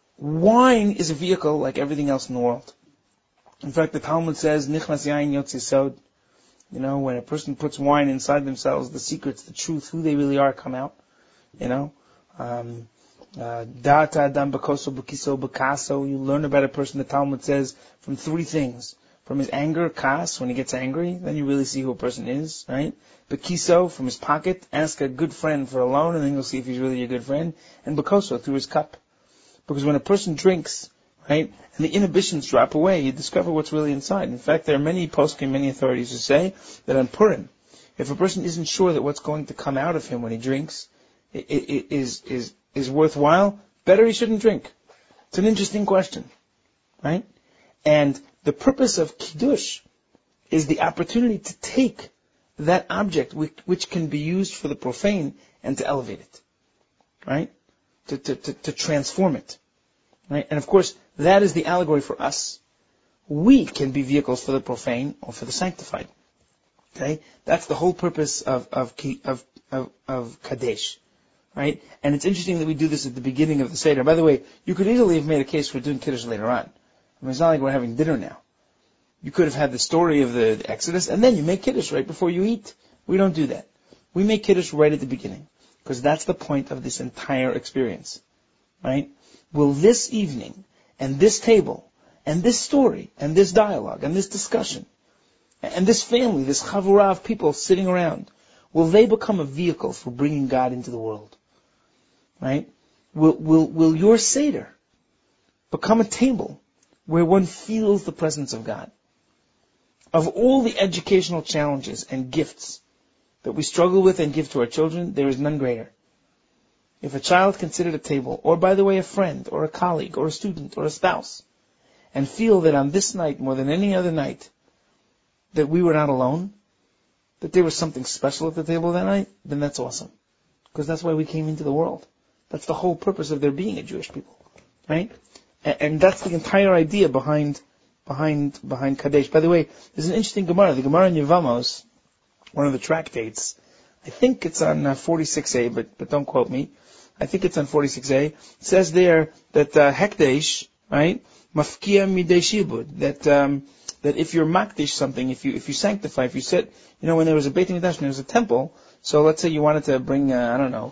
Speaker 2: Wine is a vehicle like everything else in the world. In fact, the Talmud says, Nichnas yain yotzi sod. You know, when a person puts wine inside themselves, the secrets, the truth, who they really are come out. You know, um, Data adam bekoso bekiso bekaso. You learn about a person, the Talmud says, from three things. From his anger, kas, when he gets angry, then you really see who a person is, right? Bekiso, from his pocket, ask a good friend for a loan, and then you'll see if he's really a good friend. And bekoso, through his cup. Because when a person drinks, right, and the inhibitions drop away, you discover what's really inside. In fact, there are many poskim, many authorities who say that on Purim, if a person isn't sure that what's going to come out of him when he drinks it, it, is is is worthwhile, better he shouldn't drink. It's an interesting question, right? And the purpose of Kiddush is the opportunity to take that object which, which can be used for the profane and to elevate it, right? To, to, to, to transform it. Right? And of course, that is the allegory for us. We can be vehicles for the profane or for the sanctified. Okay? That's the whole purpose of, of, of, of, of Kadesh. Right? And it's interesting that we do this at the beginning of the Seder. By the way, you could easily have made a case for doing Kiddush later on. I mean, it's not like we're having dinner now. You could have had the story of the, the Exodus, and then you make Kiddush right before you eat. We don't do that. We make Kiddush right at the beginning. Because that's the point of this entire experience. Right? Will this evening, and this table, and this story, and this dialogue, and this discussion, and this family, this chavurah of people sitting around, will they become a vehicle for bringing God into the world? Right? Will, will, will your Seder become a table where one feels the presence of God? Of all the educational challenges and gifts that we struggle with and give to our children, there is none greater. If a child can sit at a table, or by the way, a friend, or a colleague, or a student, or a spouse, and feel that on this night, more than any other night, that we were not alone, that there was something special at the table that night, then that's awesome. Because that's why we came into the world. That's the whole purpose of there being a Jewish people. Right? And, and that's the entire idea behind, behind, behind Kadesh. By the way, there's an interesting Gemara. The Gemara in Yevamos, one of the tractates, I think it's on uh, forty-six A, but, but don't quote me. I think it's on forty-six A. It says there that uh, Hekdesh, right, mafkia midei shibud, that um, that if you're makdish something, if you if you sanctify, if you set, you know, when there was a Beit Mikdash, when there was a temple, so let's say you wanted to bring, uh, I don't know,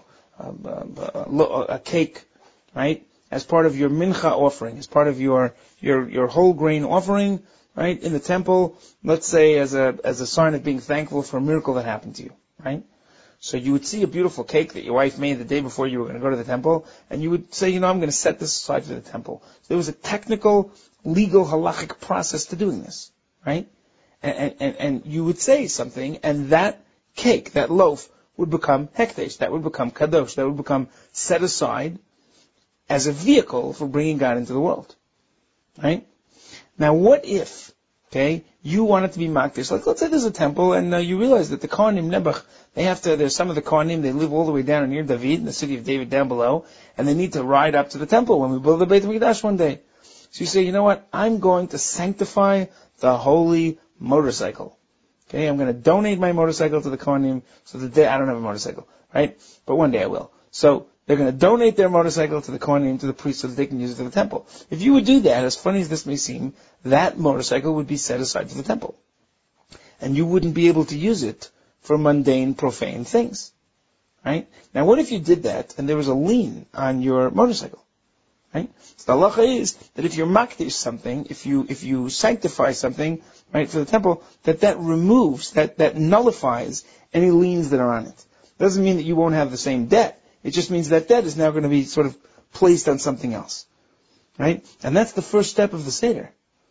Speaker 2: a, a, a cake, right, as part of your mincha offering, as part of your your your whole grain offering, right, in the temple, let's say as a as a sign of being thankful for a miracle that happened to you, right? So you would see a beautiful cake that your wife made the day before you were going to go to the temple, and you would say, you know, I'm going to set this aside for the temple. So there was a technical, legal, halachic process to doing this, right? And, and, and you would say something, and that cake, that loaf, would become hekdesh, that would become kadosh, that would become set aside as a vehicle for bringing God into the world, right? Now what if, okay, you want it to be makdish? Like, let's say there's a temple, and uh, you realize that the Kohanim Nebuch, they have to, there's some of the Kohanim, they live all the way down near David, in the city of David down below, and they need to ride up to the temple when we build the Beit HaMikdash one day. So you say, you know what, I'm going to sanctify the holy motorcycle. Okay, I'm going to donate my motorcycle to the Kohanim, so the day, I don't have a motorcycle, right? But one day I will. So, they're going to donate their motorcycle to the Kohanim, to the priests, so that they can use it to the temple. If you would do that, as funny as this may seem, that motorcycle would be set aside for the temple. And you wouldn't be able to use it for mundane, profane things. Right? Now what if you did that, and there was a lien on your motorcycle? Right? So the halacha is that if you're makdish something, if you, if you sanctify something, right, for the temple, that that removes, that, that nullifies any liens that are on it. Doesn't mean that you won't have the same debt. It just means that debt is now going to be sort of placed on something else. Right? And that's the first step of the Seder.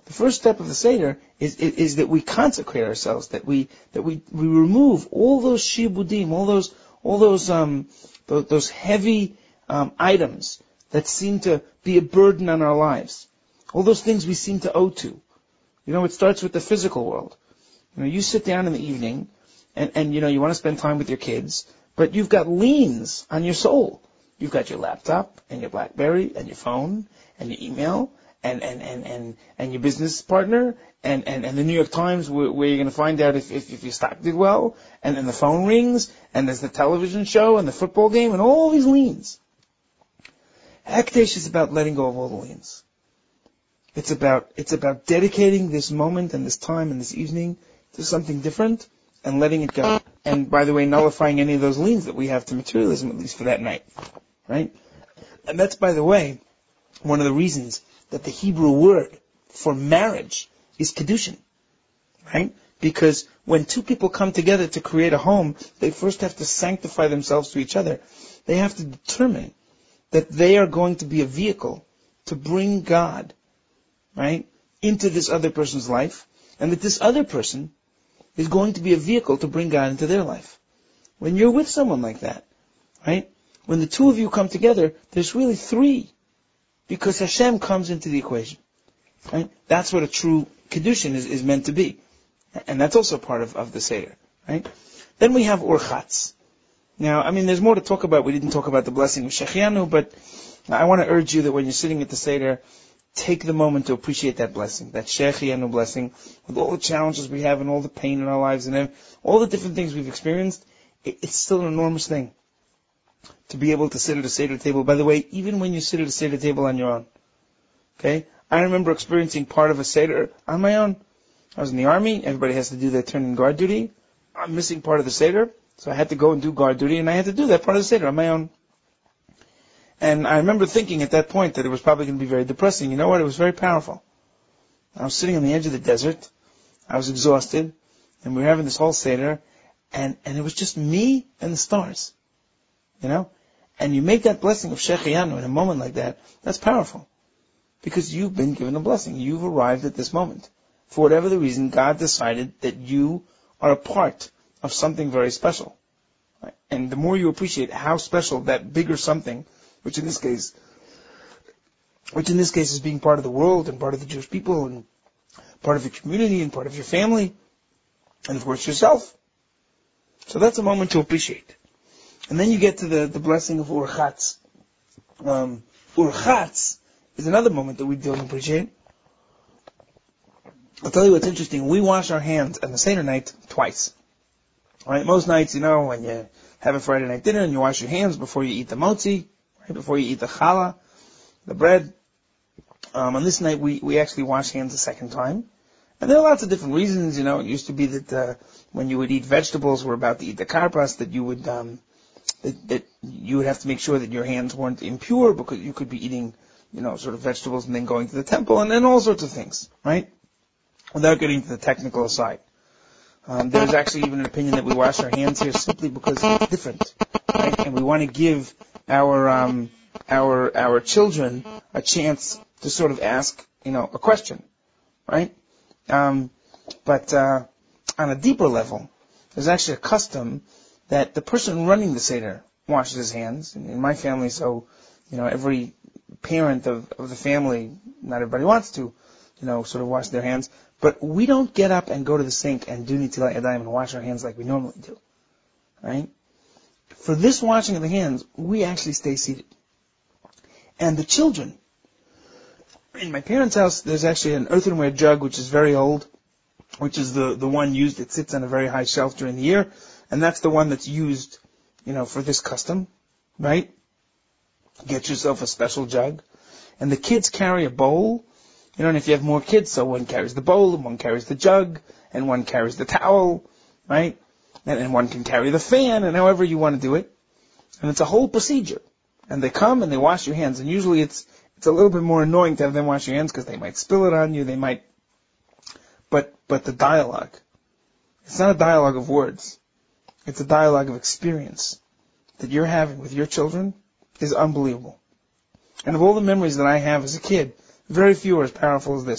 Speaker 2: The first step of the Seder is, is, is that we consecrate ourselves, that we, that we, we remove all those shibudim, all those, all those, um, those, those heavy, um, items that seem to be a burden on our lives. All those things we seem to owe to. You know, it starts with the physical world. You know, you sit down in the evening, and, and you know, you want to spend time with your kids, but you've got liens on your soul. You've got your laptop, and your BlackBerry, and your phone, and your email, and, and, and, and, and your business partner, and, and, and the New York Times where, where you're going to find out if, if, if your stock did well, and then the phone rings, and there's the television show, and the football game, and all these liens. Hekdesh is about letting go of all the liens. It's about, it's about dedicating this moment and this time and this evening to something different and letting it go. And by the way, nullifying any of those liens that we have to materialism, at least for that night. Right? And that's, by the way, one of the reasons that the Hebrew word for marriage is Kedushin. Right? Because when two people come together to create a home, they first have to sanctify themselves to each other. They have to determine that they are going to be a vehicle to bring God, right, into this other person's life, and that this other person is going to be a vehicle to bring God into their life. When you're with someone like that, right, when the two of you come together, there's really three, because Hashem comes into the equation. Right? That's what a true Kedushin is, is meant to be. And that's also part of, of the Seder. Right? Then we have Urchatz. Now, I mean, there's more to talk about. We didn't talk about the blessing of Shechianu, but I want to urge you that when you're sitting at the Seder, take the moment to appreciate that blessing, that Shechianu blessing, with all the challenges we have and all the pain in our lives and all the different things we've experienced. It, it's still an enormous thing to be able to sit at a Seder table. By the way, even when you sit at a Seder table on your own. Okay? I remember experiencing part of a Seder on my own. I was in the army. Everybody has to do their turn in guard duty. I'm missing part of the Seder, so I had to go and do guard duty, and I had to do that part of the Seder on my own. And I remember thinking at that point that it was probably going to be very depressing. You know what? It was very powerful. I was sitting on the edge of the desert. I was exhausted, and we were having this whole Seder, and, and it was just me and the stars. You know? And you make that blessing of Shechianu in a moment like that, that's powerful. Because you've been given a blessing. You've arrived at this moment. For whatever the reason, God decided that you are a part of something very special. Right? And the more you appreciate how special that bigger something, which in this case, which in this case is being part of the world and part of the Jewish people and part of your community and part of your family, and of course yourself. So that's a moment to appreciate. And then you get to the, the blessing of Urchatz. Um, Urchatz is another moment that we don't appreciate. I'll tell you what's interesting. We wash our hands on the Seder night twice. All right, most nights, you know, when you have a Friday night dinner and you wash your hands before you eat the motzi, right, before you eat the challah, the bread. Um, on this night, we, we actually wash hands a second time. And there are lots of different reasons, you know. It used to be that uh, when you would eat vegetables, were about to eat the karpas, that you would um, that, that you would have to make sure that your hands weren't impure because you could be eating, you know, sort of vegetables and then going to the temple and then all sorts of things, right? Without getting to the technical side. Um, there's actually even an opinion that we wash our hands here simply because it's different, right? And we want to give our um, our our children a chance to sort of ask, you know, a question, right? Um, but uh, on a deeper level, there's actually a custom that the person running the Seder washes his hands. In my family, so you know, every parent of, of the family, not everybody wants to, you know, sort of wash their hands. But we don't get up and go to the sink and do Netilat Yadayim and wash our hands like we normally do. Right? For this washing of the hands, we actually stay seated. And the children, in my parents' house, there's actually an earthenware jug which is very old, which is the, the one used, it sits on a very high shelf during the year, and that's the one that's used, you know, for this custom, right? Get yourself a special jug. And the kids carry a bowl. You know, and if you have more kids, so one carries the bowl, and one carries the jug, and one carries the towel, right? And, and one can carry the fan, and however you want to do it. And it's a whole procedure. And they come and they wash your hands, and usually it's it's a little bit more annoying to have them wash your hands because they might spill it on you, they might. But but the dialogue, it's not a dialogue of words. It's a dialogue of experience that you're having with your children is unbelievable. And of all the memories that I have as a kid, very few are as powerful as this.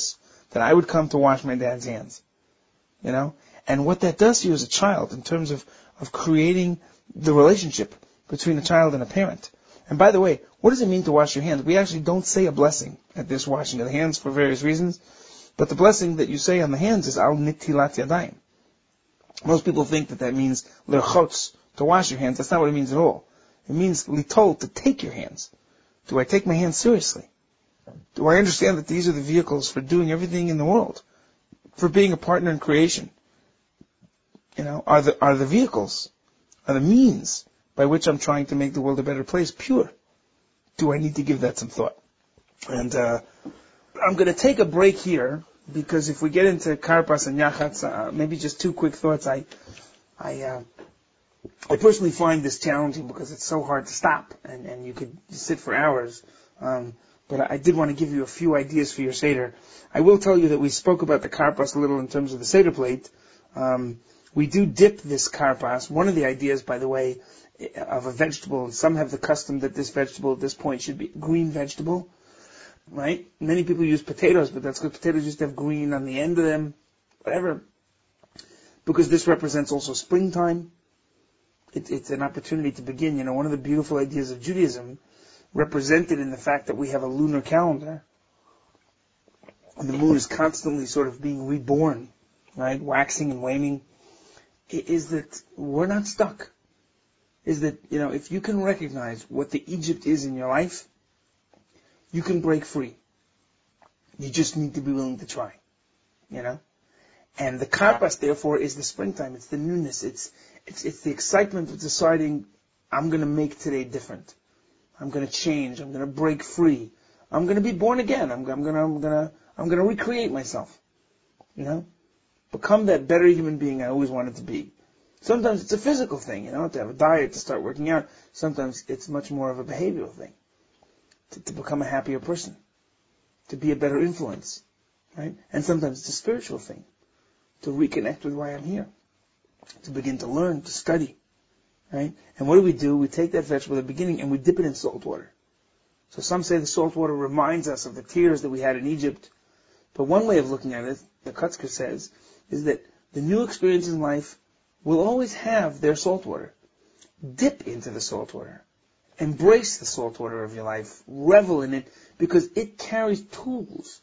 Speaker 2: that I would come to wash my dad's hands. You know? And what that does to you as a child in terms of, of creating the relationship between a child and a parent. And by the way, what does it mean to wash your hands? We actually don't say a blessing at this washing of the hands for various reasons. But the blessing that you say on the hands is al nitilat yadayim. Most people think that that means l'chotz, to wash your hands. That's not what it means at all. It means litol, to take your hands. Do I take my hands seriously? Do I understand that these are the vehicles for doing everything in the world? For being a partner in creation? You know, are the, are the vehicles, are the means by which I'm trying to make the world a better place pure? Do I need to give that some thought? And, uh, I'm going to take a break here, because if we get into karpas and yachatz, uh, maybe just two quick thoughts. I, I, uh, I personally find this challenging because it's so hard to stop, and, and you could sit for hours. Um, but I did want to give you a few ideas for your Seder. I will tell you that we spoke about the karpas a little in terms of the Seder plate. Um, we do dip this karpas. One of the ideas, by the way, of a vegetable, and some have the custom that this vegetable at this point should be green vegetable. Right? Many people use potatoes, but that's because potatoes just have green on the end of them, whatever. Because this represents also springtime. It, it's an opportunity to begin. You know, one of the beautiful ideas of Judaism, represented in the fact that we have a lunar calendar, and the moon is constantly sort of being reborn, right? Waxing and waning, is that we're not stuck. Is that, you know, if you can recognize what the Egypt is in your life, you can break free. You just need to be willing to try, you know? And the karpas, therefore, is the springtime. It's the newness. It's, it's, it's the excitement of deciding, I'm gonna make today different. I'm gonna change. I'm gonna break free. I'm gonna be born again. I'm, I'm gonna, I'm gonna, I'm gonna recreate myself. You know? Become that better human being I always wanted to be. Sometimes it's a physical thing, you know, to have a diet, to start working out. Sometimes it's much more of a behavioral thing. To, to become a happier person, to be a better influence, right? And sometimes it's a spiritual thing, to reconnect with why I'm here, to begin to learn, to study, right? And what do we do? We take that vegetable at the beginning and we dip it in salt water. So some say the salt water reminds us of the tears that we had in Egypt. But one way of looking at it, the Kotzker says, is that the new experiences in life will always have their salt water. Dip into the salt water. Embrace the salt water of your life. Revel in it, because it carries tools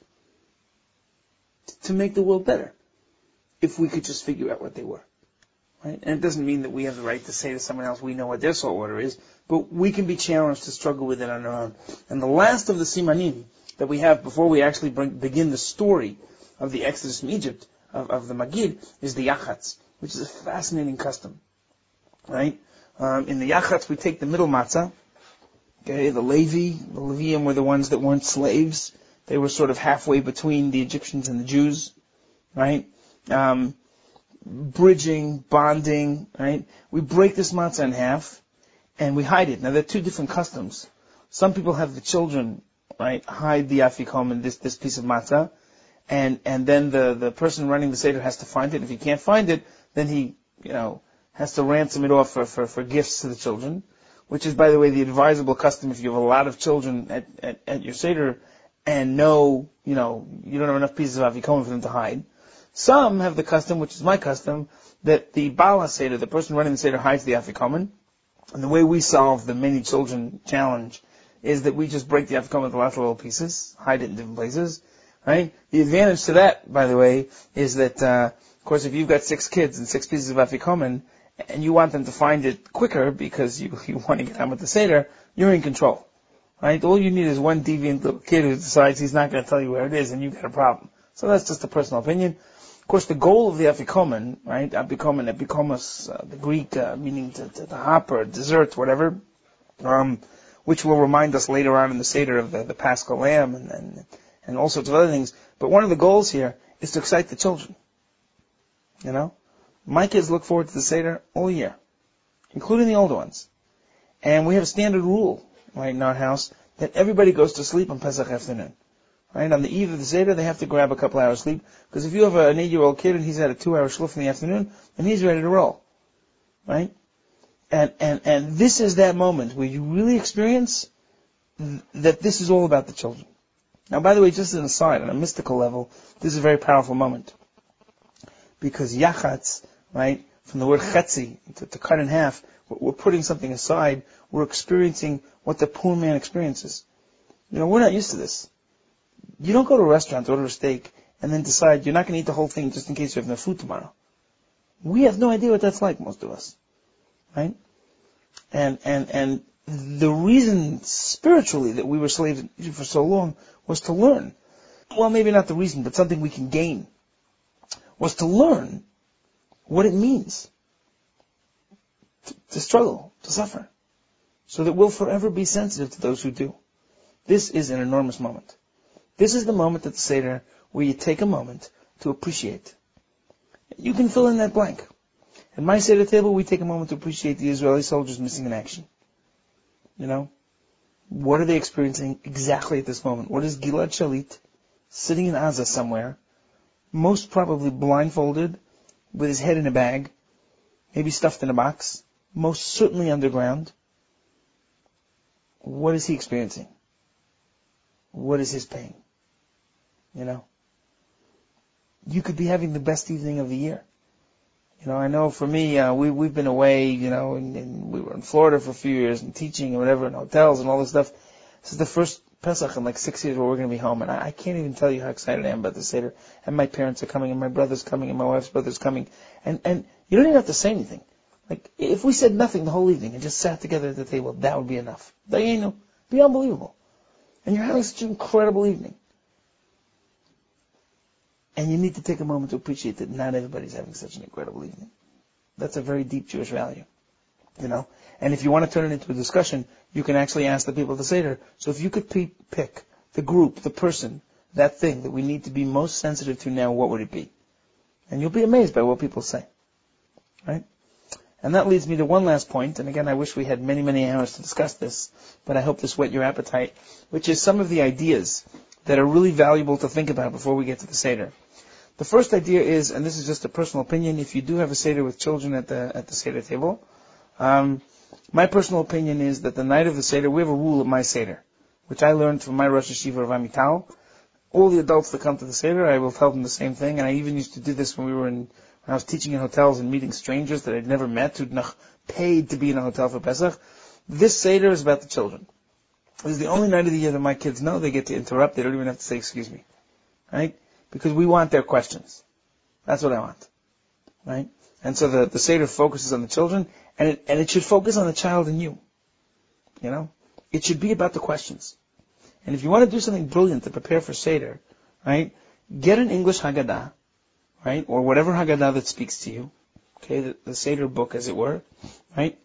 Speaker 2: to make the world better. If we could just figure out what they were. Right? And it doesn't mean that we have the right to say to someone else we know what their salt water is, but we can be challenged to struggle with it on our own. And the last of the simanim that we have before we actually bring, begin the story of the Exodus from Egypt, of, of the Magid, is the yachatz, which is a fascinating custom. Right? Um, in the yachatz, we take the middle matzah. Okay, the Levi, the Levium were the ones that weren't slaves. They were sort of halfway between the Egyptians and the Jews, right? Um, bridging, bonding, right? We break this matzah in half, and we hide it. Now, there are two different customs. Some people have the children, right, hide the afikom in this, this piece of matzah, and, and then the, the person running the Seder has to find it. If he can't find it, then he, you know, has to ransom it off for, for, for gifts to the children. Which is, by the way, the advisable custom if you have a lot of children at, at, at your Seder and no, you know, you don't have enough pieces of Afikom for them to hide. Some have the custom, which is my custom, that the Baal Seder, the person running the Seder, hides the Afikomen. And the way we solve the many children challenge is that we just break the Afikomen into lots of little pieces, hide it in different places, right? The advantage to that, by the way, is that, uh, of course, if you've got six kids and six pieces of Afikomen, and you want them to find it quicker because you, you want to get on with the Seder, you're in control. Right? All you need is one deviant little kid who decides he's not going to tell you where it is, and you've got a problem. So that's just a personal opinion. Of course, the goal of the Afikomen, right, Afikomen, Epikomos, uh, the Greek, uh, meaning to, to, the hop or dessert, whatever, um, which will remind us later on in the Seder of the, the Paschal Lamb and, and, and all sorts of other things. But one of the goals here is to excite the children. You know? My kids look forward to the Seder all year, including the older ones. And we have a standard rule, right, in our house, that everybody goes to sleep on Pesach afternoon. Right? On the eve of the Seder, they have to grab a couple hours sleep, because if you have an eight-year-old kid and he's had a two-hour shluff in the afternoon, then he's ready to roll. Right? And, and, and this is that moment where you really experience th- that this is all about the children. Now, by the way, just as an aside, on a mystical level, this is a very powerful moment. Because yachatz, right, from the word chetzi, to, to cut in half, we're putting something aside, we're experiencing what the poor man experiences. You know, we're not used to this. You don't go to a restaurant, order a steak, and then decide you're not going to eat the whole thing just in case you have no food tomorrow. We have no idea what that's like, most of us. Right? And, and, and the reason spiritually that we were slaves in Egypt for so long was to learn. Well, maybe not the reason, but something we can gain. Was to learn what it means to, to struggle, to suffer. So that we'll forever be sensitive to those who do. This is an enormous moment. This is the moment at the Seder where you take a moment to appreciate. You can fill in that blank. At my Seder table, we take a moment to appreciate the Israeli soldiers missing in action. You know? What are they experiencing exactly at this moment? What is Gilad Shalit sitting in Gaza somewhere, most probably blindfolded, with his head in a bag, maybe stuffed in a box, most certainly underground? What is he experiencing? What is his pain? You know? You could be having the best evening of the year. You know, I know for me, uh, we, we've been away, you know, and, and we were in Florida for a few years and teaching and whatever, in hotels and all this stuff. This is the first Pesach in like six years where we're going to be home, and I, I can't even tell you how excited I am about the Seder. And my parents are coming, and my brother's coming, and my wife's brother's coming. And, and you don't even have to say anything. Like, if we said nothing the whole evening and just sat together at the table, that would be enough. Dayenu, be unbelievable. And you're having such an incredible evening. And you need to take a moment to appreciate that not everybody's having such an incredible evening. That's a very deep Jewish value. You know? And if you want to turn it into a discussion, you can actually ask the people at the Seder. So if you could pe- pick the group, the person, that thing that we need to be most sensitive to now, what would it be? And you'll be amazed by what people say. Right? And that leads me to one last point, and again, I wish we had many, many hours to discuss this, but I hope this whet your appetite, which is some of the ideas that are really valuable to think about before we get to the Seder. The first idea is, and this is just a personal opinion, if you do have a Seder with children at the at the Seder table, um, my personal opinion is that the night of the Seder, we have a rule at my Seder, which I learned from my Rosh Hashiva of Amital. All the adults that come to the Seder, I will tell them the same thing, and I even used to do this when we were in, when I was teaching in hotels and meeting strangers that I'd never met, who'd not paid to be in a hotel for Pesach. This Seder is about the children. This is the only night of the year that my kids know they get to interrupt. They don't even have to say, excuse me. Right? Because we want their questions. That's what I want. Right? And so the, the Seder focuses on the children, and it, and it should focus on the child and you. You know? It should be about the questions. And if you want to do something brilliant to prepare for Seder, right, get an English Haggadah, right, or whatever Haggadah that speaks to you, okay, the, the Seder book, as it were, right,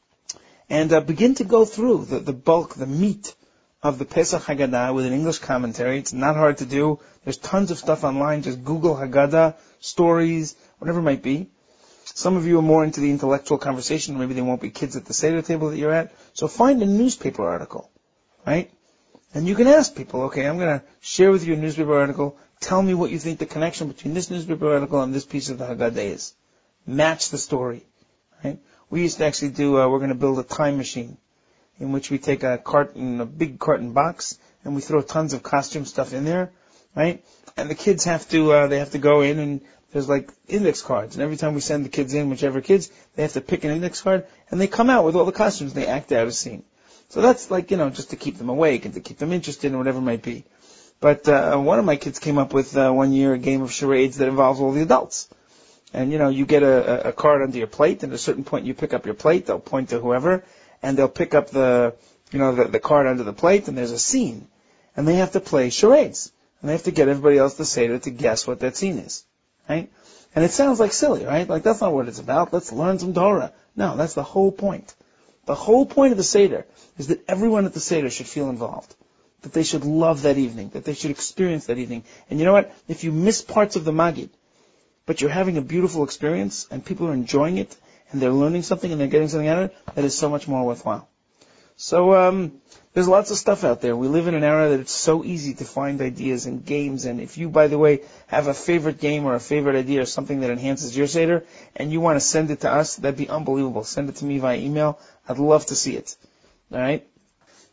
Speaker 2: and uh, begin to go through the, the bulk, the meat of the Pesach Haggadah with an English commentary. It's not hard to do. There's tons of stuff online. Just Google Haggadah, stories, whatever it might be. Some of you are more into the intellectual conversation. Maybe there won't be kids at the Seder table that you're at. So find a newspaper article, right? And you can ask people, okay, I'm going to share with you a newspaper article. Tell me what you think the connection between this newspaper article and this piece of the Haggadah is. Match the story, right? We used to actually do, uh, we're going to build a time machine in which we take a carton, a big carton box, and we throw tons of costume stuff in there, right? And the kids have to, uh, they have to go in, and there's like index cards. And every time we send the kids in, whichever kids, they have to pick an index card, and they come out with all the costumes, and they act out a scene. So that's like, you know, just to keep them awake and to keep them interested in whatever it might be. But uh, one of my kids came up with uh, one year a game of charades that involves all the adults. And, you know, you get a, a card under your plate, and at a certain point you pick up your plate, they'll point to whoever, and they'll pick up the, you know, the, the card under the plate, and there's a scene. And they have to play charades. And they have to get everybody else to say to guess what that scene is. Right? And it sounds like silly, right? Like, that's not what it's about. Let's learn some Torah. No, that's the whole point. The whole point of the Seder is that everyone at the Seder should feel involved. That they should love that evening. That they should experience that evening. And you know what? If you miss parts of the Magid, but you're having a beautiful experience, and people are enjoying it, and they're learning something, and they're getting something out of it, that is so much more worthwhile. So, um, there's lots of stuff out there. We live in an era that it's so easy to find ideas and games, and if you, by the way, have a favorite game or a favorite idea or something that enhances your Seder, and you want to send it to us, that'd be unbelievable. Send it to me via email. I'd love to see it. Alright?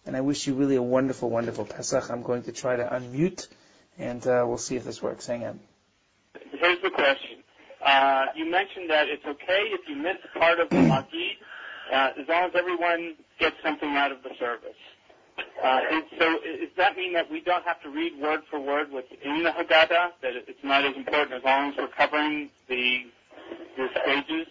Speaker 2: and I wish you really a wonderful, wonderful Pesach. I'm going to try to unmute, and uh, we'll see if this works. Hang on.
Speaker 3: Here's the question. Uh, you mentioned that it's okay if you miss part of the Magid, uh, as long as everyone gets something out of the service. Uh, and so does that mean that we don't have to read word for word what's in the Haggadah, that it's not as important as long as we're covering the, the stages?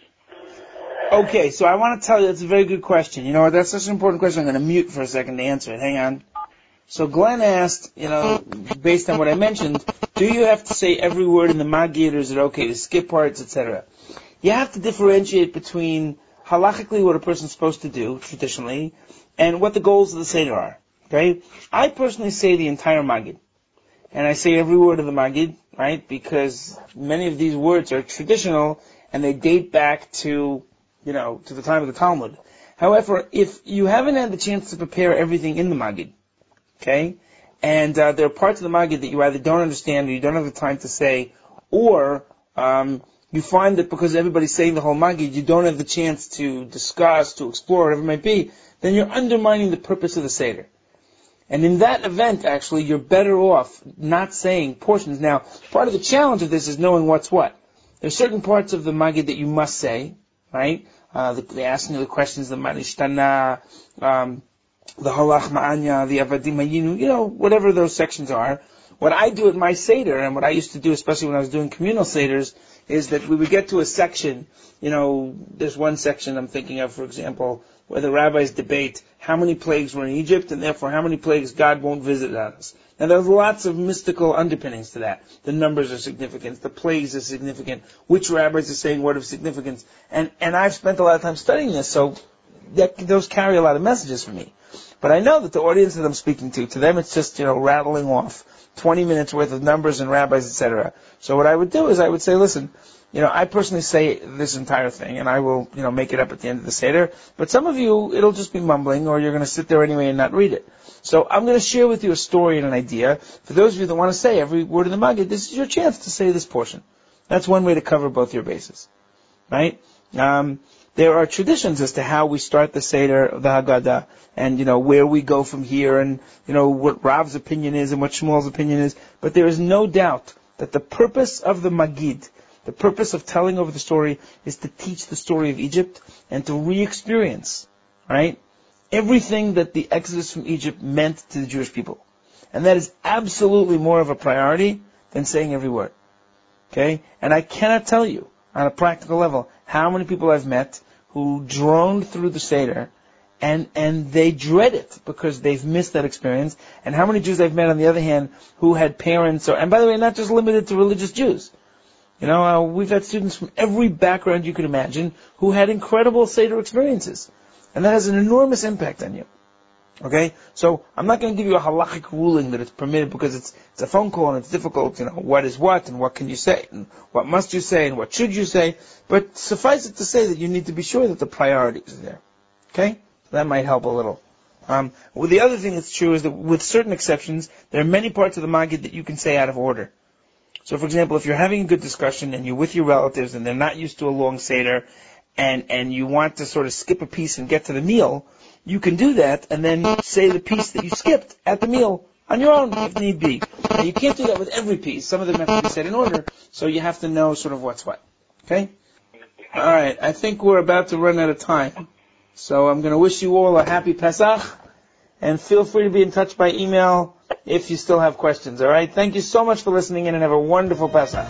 Speaker 2: Okay, so I want to tell you, it's a very good question. You know, that's such an important question, I'm going to mute for a second to answer it. Hang on. So Glenn asked, you know, based on what I mentioned, do you have to say every word in the Magid, or is it okay to skip parts, et cetera? You have to differentiate between halachically what a person's supposed to do, traditionally, and what the goals of the Seder are. Okay? I personally say the entire Magid. And I say every word of the Magid, right? Because many of these words are traditional, and they date back to, you know, to the time of the Talmud. However, if you haven't had the chance to prepare everything in the Magid, okay, and uh, there are parts of the Magid that you either don't understand or you don't have the time to say, or um, you find that because everybody's saying the whole Magid, you don't have the chance to discuss, to explore, whatever it might be, then you're undermining the purpose of the Seder. And in that event, actually, you're better off not saying portions. Now, part of the challenge of this is knowing what's what. There's certain parts of the Magid that you must say, right? Uh, the, the asking of the questions, the Manishtana, um, the Halach Ma'anya, the Avadim Hayinu, you know, whatever those sections are. What I do at my Seder, and what I used to do, especially when I was doing communal Seders, is that we would get to a section, you know, there's one section I'm thinking of, for example, where the rabbis debate how many plagues were in Egypt, and therefore how many plagues God won't visit on us. Now there's lots of mystical underpinnings to that. The numbers are significant, the plagues are significant, which rabbis are saying what of significance, and, and I've spent a lot of time studying this, so that, those carry a lot of messages for me. But I know that the audience that I'm speaking to, to them it's just, you know, rattling off twenty minutes worth of numbers and rabbis, et cetera. So what I would do is I would say, listen, you know, I personally say this entire thing, and I will, you know, make it up at the end of the Seder. But some of you, it'll just be mumbling, or you're going to sit there anyway and not read it. So I'm going to share with you a story and an idea. For those of you that want to say every word in the Magid, this is your chance to say this portion. That's one way to cover both your bases, right? Um, there are traditions as to how we start the Seder, the Haggadah, and, you know, where we go from here, and, you know, what Rav's opinion is and what Shmuel's opinion is. But there is no doubt that the purpose of the Magid, the purpose of telling over the story, is to teach the story of Egypt and to re-experience, right, everything that the Exodus from Egypt meant to the Jewish people. And that is absolutely more of a priority than saying every word. Okay? And I cannot tell you, on a practical level, how many people I've met who droned through the Seder and, and they dread it because they've missed that experience, and how many Jews I've met, on the other hand, who had parents, or, and by the way, not just limited to religious Jews. You know, uh, we've had students from every background you could imagine who had incredible Seder experiences. And that has an enormous impact on you. Okay? So, I'm not going to give you a halachic ruling that it's permitted because it's, it's a phone call and it's difficult, you know, what is what and what can you say and what must you say and what should you say. But suffice it to say that you need to be sure that the priorities are there. Okay? So that might help a little. Um, well, the other thing that's true is that with certain exceptions, there are many parts of the Magid that you can say out of order. So, for example, if you're having a good discussion and you're with your relatives and they're not used to a long Seder, and, and you want to sort of skip a piece and get to the meal, you can do that and then say the piece that you skipped at the meal on your own, if need be. Now, you can't do that with every piece. Some of them have to be said in order, so you have to know sort of what's what. Okay? All right, I think we're about to run out of time. So I'm going to wish you all a happy Pesach, and feel free to be in touch by email if you still have questions, all right? Thank you so much for listening in, and have a wonderful Pesach.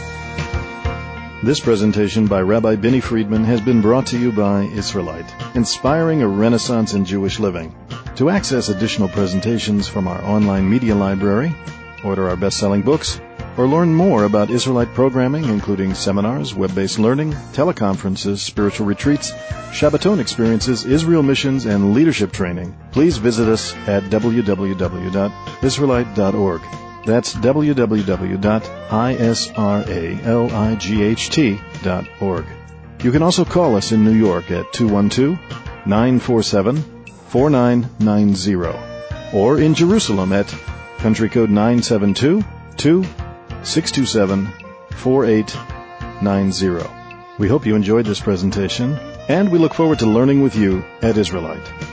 Speaker 1: This presentation by Rabbi Benny Friedman has been brought to you by Israelite, inspiring a renaissance in Jewish living. To access additional presentations from our online media library, order our best-selling books, or learn more about Israelite programming, including seminars, web-based learning, teleconferences, spiritual retreats, Shabbaton experiences, Israel missions, and leadership training, please visit us at w w w dot israelite dot org. That's w w w dot israelight dot org. You can also call us in New York at two one two, nine four seven, four nine nine zero, or in Jerusalem at country code nine seven two, two six two seven, four eight nine zero. We hope you enjoyed this presentation, and we look forward to learning with you at Israelite.